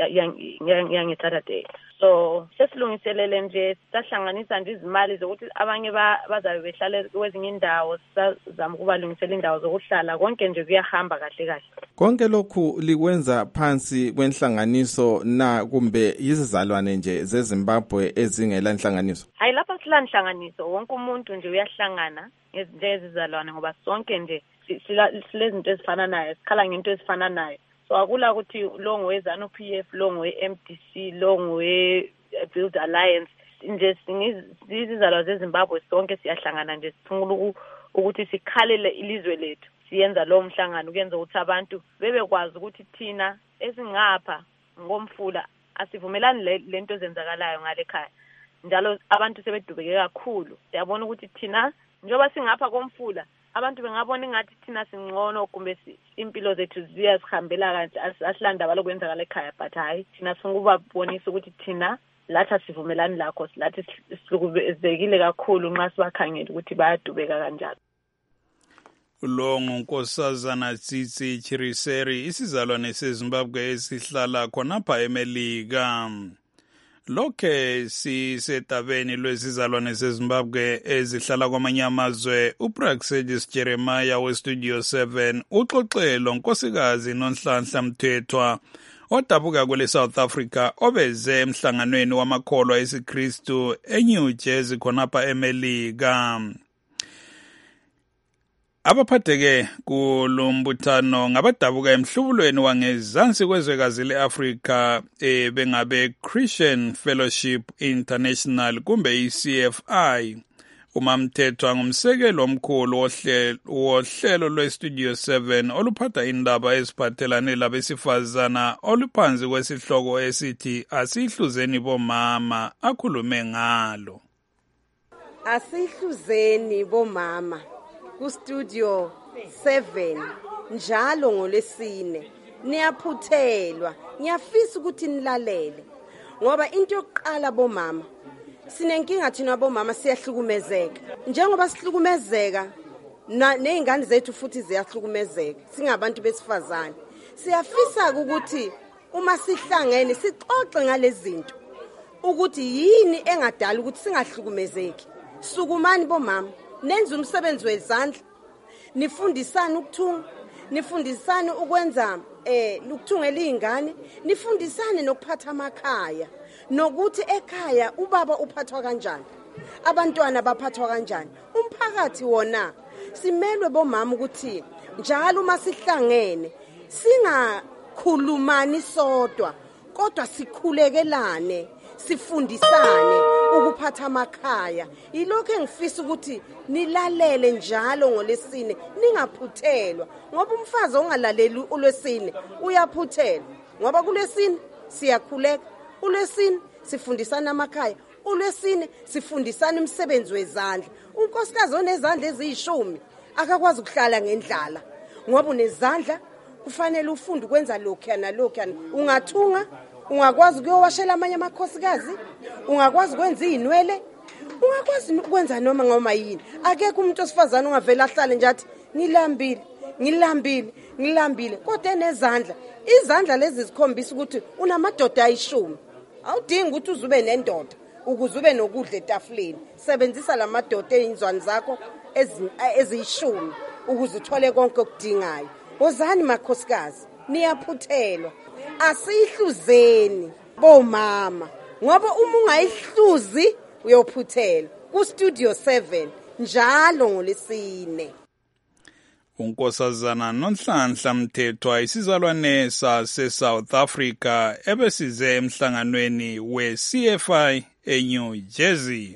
yang Saturday. So sesilungiselele nje sahlanganisa nje izimali zokuthi abanye bazabe behlale kwezinye indawo sizama ukubalungisela indawo zokuhlala konke nje kuyahamba kahle kahle. Konke lokhu likwenza phansi kwenhlanganiso na kumbe izizalwane nje zeZimbabwe ezingela inhlanganiso? Hayi lapha silanhlanganiso wonke umuntu nje uyahlangana ngezizalwane ngoba sonke nje silezinto ezifana nayo sikhala ngento ezifana nayo. So akula ukuthi lo ngowezana P F lo ngowe-M D C lo ngowe-Build Alliance nje sizizalwa zeZimbabwe sonke siyahlangana nje sifuna ukuthi sikhalele ilizwe lethu siyenza lo mhlangano ukuyenza ukuthi abantu bebekwazi ukuthi thina esingapha ngomfula asivumelani lento ezenzakalayo ngale khaya njalo abantu sebedubeke kakhulu. Siyabona ukuthi thina njoba singapha komfula abantu bengabona ngathi thina singcono kumbe impilo zethu ziyasihambela kanje asilanda balokwenzakala ekhaya but hayi thina sifuna ukubabonisa ukuthi thina lathi sivumelani lakho lathi sikubezekile kakhulu nxa sibakhangela ukuthi bayadubeka kanjalo. Lo nguNkosazana Tsitsi Chiriseri isizalwane seZimbabwe esihlala khonapha eMelika. Lokhe sisetabeni lwezizalwane zeZimbabwe ezihlala kwamanye amazwe uPraxedis Jeremiah weStudio seven uxoxelo nkosikazi noNhlanhla Mthethwa odabuka kwele South Africa obeze emhlanganweni wamakholwa esiKristu eNew Jersey khonapha eMelika. Abaphatheke kulombuthano ngabadabuka emhlubulweni wangezansi kwezwekazi leAfrika e bengabe Christian Fellowship International kumbe i-C F I. UMamthethwa ngumsekelo omkhulu wohlelo lweStudio seven oluphatha indaba eziphathelane labesifazana oluphansi kwesihloko esithi asihluzeni bomama akhulume ngalo. Asihluzeni bomama ku Studio seven njalo ngolesine niyaphuthelwa ngiyafisa ukuthi nilalele ngoba into yokuqala bomama sinenkinga thina bomama siyahlukumezeka njengoba sihlukumezeka nezingane zethu futhi ziyahlukumezeka singabantu besifazane siyafisa ukuthi uma sihlangene sixoxe ngalezi zinto ukuthi yini engadala ukuthi singahlukumezeki sukumani bomama nenza umsebenzi wezandla nifundisane ukuthunga nifundisane ukwenza eh ukuthungela izingane nifundisane nokuphatha amakhaya nokuthi ekhaya ubaba uphathwa kanjani abantwana baphathwa kanjani umphakathi wona simelwe bomama ukuthi njalo uma sihlangene singakhulumani sodwa kodwa sikhulekelane sifundisane ukuphatha amakhaya ilokho engifisa ukuthi nilalele njalo ngolesine ningaphuthelwa ngoba umfazi ongalaleli ulwesine uyaphuthelwa ngoba kulesine siyakhuleka ulwesine sifundisana amakhaya ulwesine sifundisana umsebenzi wezandla unkosikazi onezandla eziyishumi akakwazi ukuhlala ngendlala ngoba unezandla kufanele ufunde ukwenza lokho yana lokho yana ungathunga ungakwazi ukuyowashela amanye amakhosikazi ungakwazi ukwenza izinwele ungakwazi ukwenza noma ngoma yini akekho umuntu osifazana ungavela ahlale nje athi ngilambile ngilambile ngilambile kodwa enezandla izandla lezi zikhombisa ukuthi unamadoda ayishumi awudingi ukuthi uzube nendoda ukuze ube nokudla etafuleni sebenzisa lamadoda einzwani zakho eziyishumi ukuze uthole konke okudingayo wozani makhosikazi niyaphuthelwa asihluzeni bomama ngoba uma ungayihluzi uyophuthela ku Studio seven njalo ngolesine. Unkosazana Nonhlanhla Mthethwa isizalwane sase South Africa ebesize emhlanganweni we C F I eNew Jersey.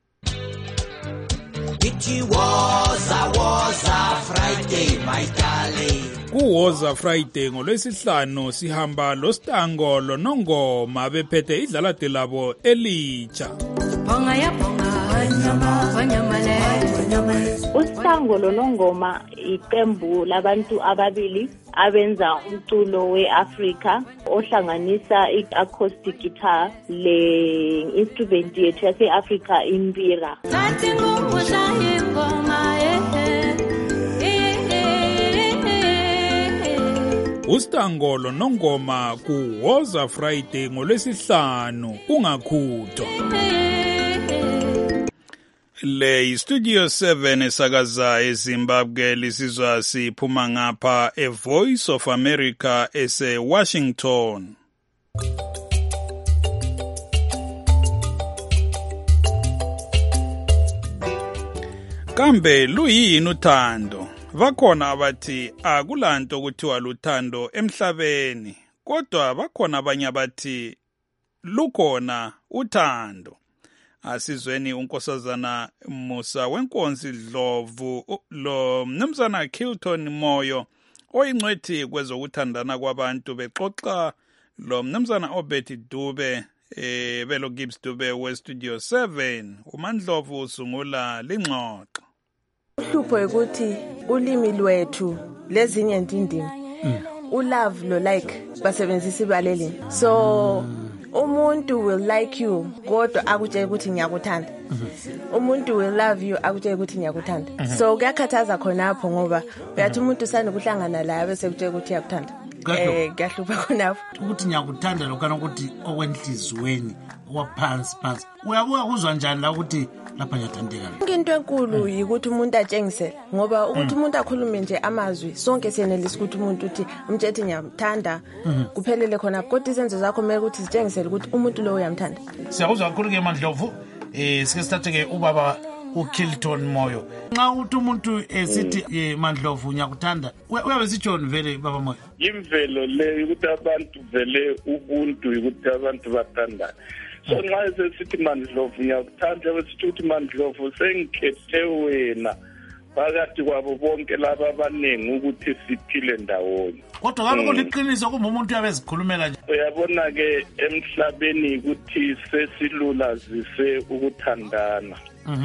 It was a was a Friday my darling. Kuwoza Friday ngolwesihlanu sihamba lo Stango lo Nongoma bephethe idlalade labo elitsha. Bonga ya bonga nyama banyamale banyamale. Ustango lo Nongoma iqembu labantu ababili abenza umculo weAfrica ohlanganisa iacoustic guitar le instrument yethu yaseAfrica imbira. Tathi ngumudla ingoma eh. Ustango lo Nongoma kuwoza Friday ngolwesihlanu ungakhuthwa. Le Studio seven esakaza eZimbabwe lisizwa siphuma ngapha e Voice of America ese Washington. Kambe luyini uthando? Bakhona abathi akulanto kuthiwa luthando emhlabeni, kodwa bakhona abanye abathi lukhona uthando. Asizweni unkosazana Musa wenkonsi Dlovu lo mnumzana Kilton Moyo oyingcwethi kwezokuthandana kwabantu bexoxa lo mnumzana Obeti Dube eh belo Gibbs Dube we Studio seven uMandlovu usungula lingxoxo. Uhlupho ukuthi ulimi lwethu lezinye indindini ulove lo like basebenzisa ibalelini so umuntu will like you kodwa akutshela ukuthi ngiyakuthanda umuntu will love you akutshela ukuthi ngiyakuthanda so kuyakhathaza khonapho ngoba uyathi umuntu sanokuhlangana la bese kutshela ukuthi uyakuthanda eh kuyahlupha khonapho ukuthi ngiyakuthanda lokana ukuthi okwenhlizweni waphansi phansi uyabuka kuzwa njani la ukuthi lapha ngiyathandeka. Into enkulu ukuthi umuntu atshengisele ngoba ukuthi umuntu akhulume nje amazwi sonke siyenelisa ukuthi umuntu uthi umthethe ngiyamthanda kuphelele khona kodwa izenzo zakho mele ukuthi sitshengisele ukuthi umuntu lo uyamthanda. Siyakuzwa kakhulu ke Mandlovu eh sike sithathe ke ubaba uKilton Moyo. Nxa uthi umuntu esithi Mandlovu ngiyakuthanda uyabe sijoni vele baba Moyo. Imvelo le ukuthi abantu vele ubuntu ukuthi abantu bathandana. So nxa sesithi Mandlovu ngiyakuthanda besithi ukuthi Mandlovu sengikhethe wena phakathi kwabo bonke laba abaningi ukuthi siphile ndawonye. Kodwa ngabe kuliqiniso kuma umuntu uyabezikhulumela nje. Uyabona ke emhlabeni ukuthi sesilula zise ukuthandana. Mhm.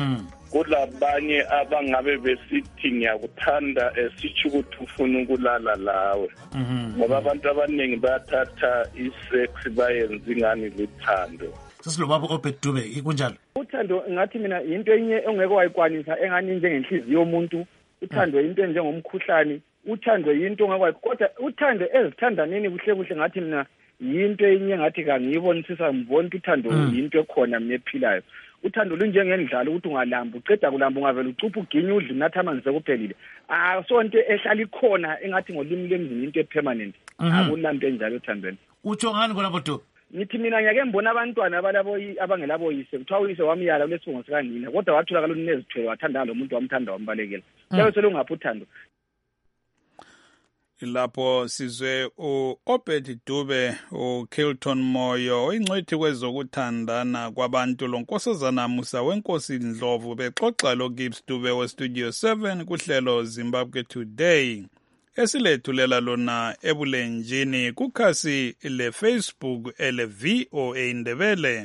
kulabanye abangabe besithi ngiyakuthanda esitsho ukuthi ufuna ukulala lawe ngoba abantu abaningi bayathatha isex bayenza ingani luthando. Sesilobaba Obed Dube ikunjalo. Uthando ngathi mina into enye ongeke wayikwanisa engani njengenhliziyo yomuntu. Uthando into njengomkhuhlane, uthando into ongekwazi kodwa uthando ezithandaneni kuhle kuhle ngathi mina yinto enye ngathi kangiyibonisisa ngibona ukuthi uthando yinto ekhona mina ephilayo. Uthando lunjengendlalo ukuthi ungalamba uqeda kulamba ungavela ucupha uginye udle nathi amanzi sekuphelile. Ah so into ehlala ikhona engathi ngolimi lemzini into epermanent. Akulanto enjalo uthandweni. Utsho ngani khona bodo? Ngithi mina ngiyake ngibona abantwana abalabo abangelabo yise kuthiwa uyise wamyala kulesibongo sikanina kodwa watholakala unezithelo wathanda lo muntu wamthanda wambalekela. Leyo selungaphi uthando. Lapho sizwe u-Obed Dube uKilton Moyo oyingcwethi kwezokuthandana kwabantu lonkosazana Musa wenkosi Ndlovu bexoxa lo Gibbs Dube weStudio seven kuhlelo Zimbabwe Today esilethulela lona ebulenjini kukhasi le-Facebook ele V O A Ndebele.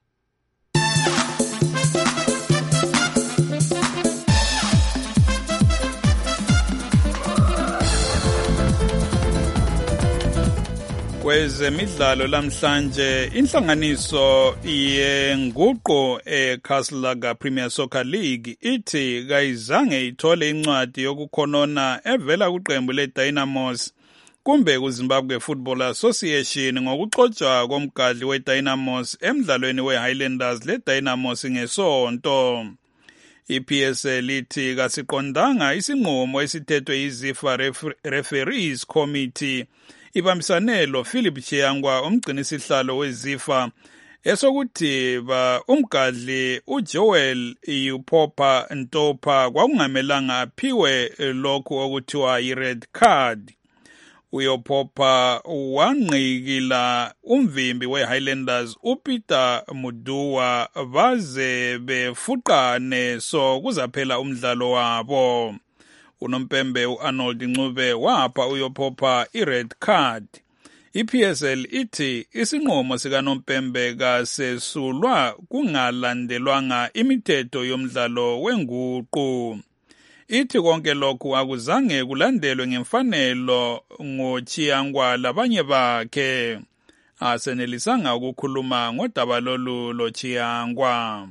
Kwezemidlalo lamhlanje inhlanganiso yenguqo eCastle Premier Soccer League ithi kayizange ithole incwadi yokukhonona evela kuqembu leDynamos kumbe kuZimbabwe Football Association ngokuxotsha komgadli weDynamos emidlalweni weHighlanders leDynamos ngesonto. I-P S L ithi kasiqondanga isinqumo esithethwe iZIFA Referees Committee ibambisane lo Philip Chiyangwa umgcinisihlalo weZIFA esokuthi ba umgadli uJoel Yupopa Ntopa kwakungamelanga aphiwe lokhu okuthiwa i-red card. Uyopopa wanqikila umvimbi weHighlanders uPeter Muduwa baze befuqane so kuzaphela umdlalo wabo. Unompembe uArnold Ncube wapha uyopopa i-red card. I-P S L ithi isinqumo sikaNompembe kasesulwa kungalandelwanga imithetho yomdlalo wenguqu. Ithi konke lokhu akuzange kulandelwe ngemfanelo ngoChiyangwa labanye bakhe. Asenelisanga ukukhuluma ngodaba lolu loChiyangwa.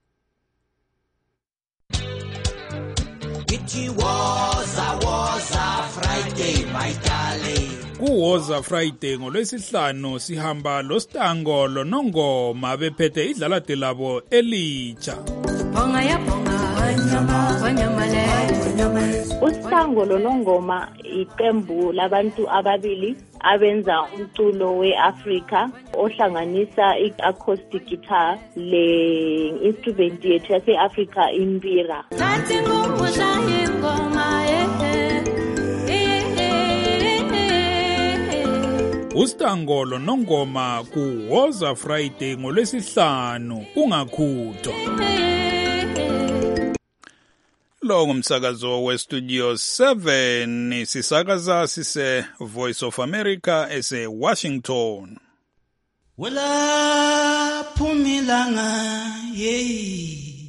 It was a was a Friday, my darling. Kuwoza Friday ngolwesihlanu sihamba loStango lonongoma bephethe idlalade labo elitsha. Bonga ya bonga nyama banyamale. uStango lonongoma iqembu labantu ababili abenza umculo weAfrica ohlanganisa i-acoustic guitar le instrument yethu yase-Africa imbira. Thathi ngumbuza ingoma eh. uStango lonongoma kuwoza Friday ngolwesihlanu ungakhuthwa. Lo ngumsakazo weStudio seven sisakaza sise Voice of America ese Washington. Wala phumilanga yeyi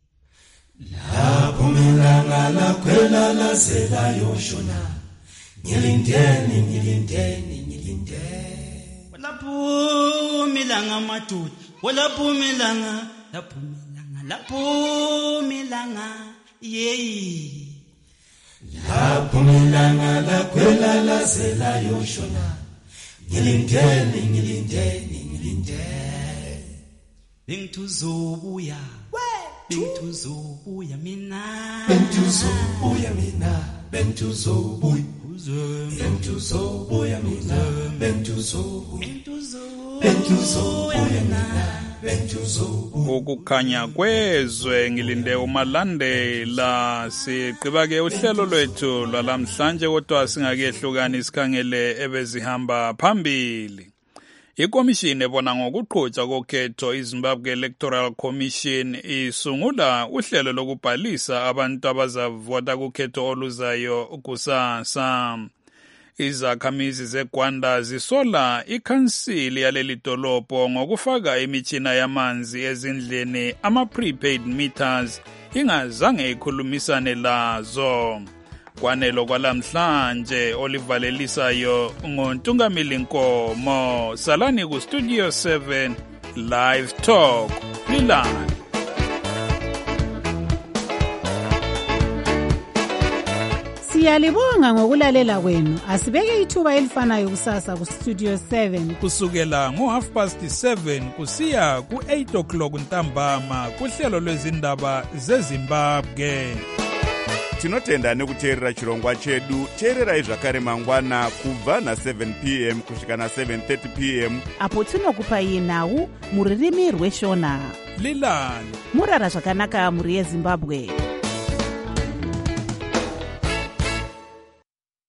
la phumilanga la kwela la sela yoshona ngilindeni ngilindeni ngilindeni wala phumilanga madudu wala phumilanga la phumilanga la phumilanga yeyi la phumilanga la kwela la sela yoshona ngilindeni ngilindeni ngilindeni bengithuzobuya bengithuzobuya mina bengithuzobuya mina bengithuzobuya bengithuzobuya mina bengithuzobuya bengithuzobuya mina ukukhanya kwezwe ngilinde umalandela siqiba ke uhlelo lwethu lwalamhlanje kodwa singakehlukani isikhangele ebezihamba phambili. Ikomishini ebona ngokuqhutshwa kokhetho iZimbabwe Electoral Commission isungula uhlelo lokubhalisa abantu abazavota kukhetho oluzayo kusasa. Izakhamizi zeGwanda zisola ikhansili yaleli dolobho ngokufaka imitshina yamanzi ezindlini ama-prepaid meters ingazange ikhulumisane lazo. Kwanelo kwalamhlanje olivalelisayo ngoNtungamili Nkomo. Salani ku Studio seven Live Talk. Lilani. Siyalibonga ngokulalela kwenu. Asibeke ithuba elifanayo kusasa ku Studio seven kusukela ngo half past seven kusiya ku eight o'clock ntambama kuhlelo lwezindaba zeZimbabwe. Tinotenda nekuteerera chirongwa chedu. Teererai zvakare mangwana kubva na seven p m kusvika na seven thirty p m apo tinokupai nhau muririmi rweshona. Lilani. Murara zvakanaka muri yeZimbabwe.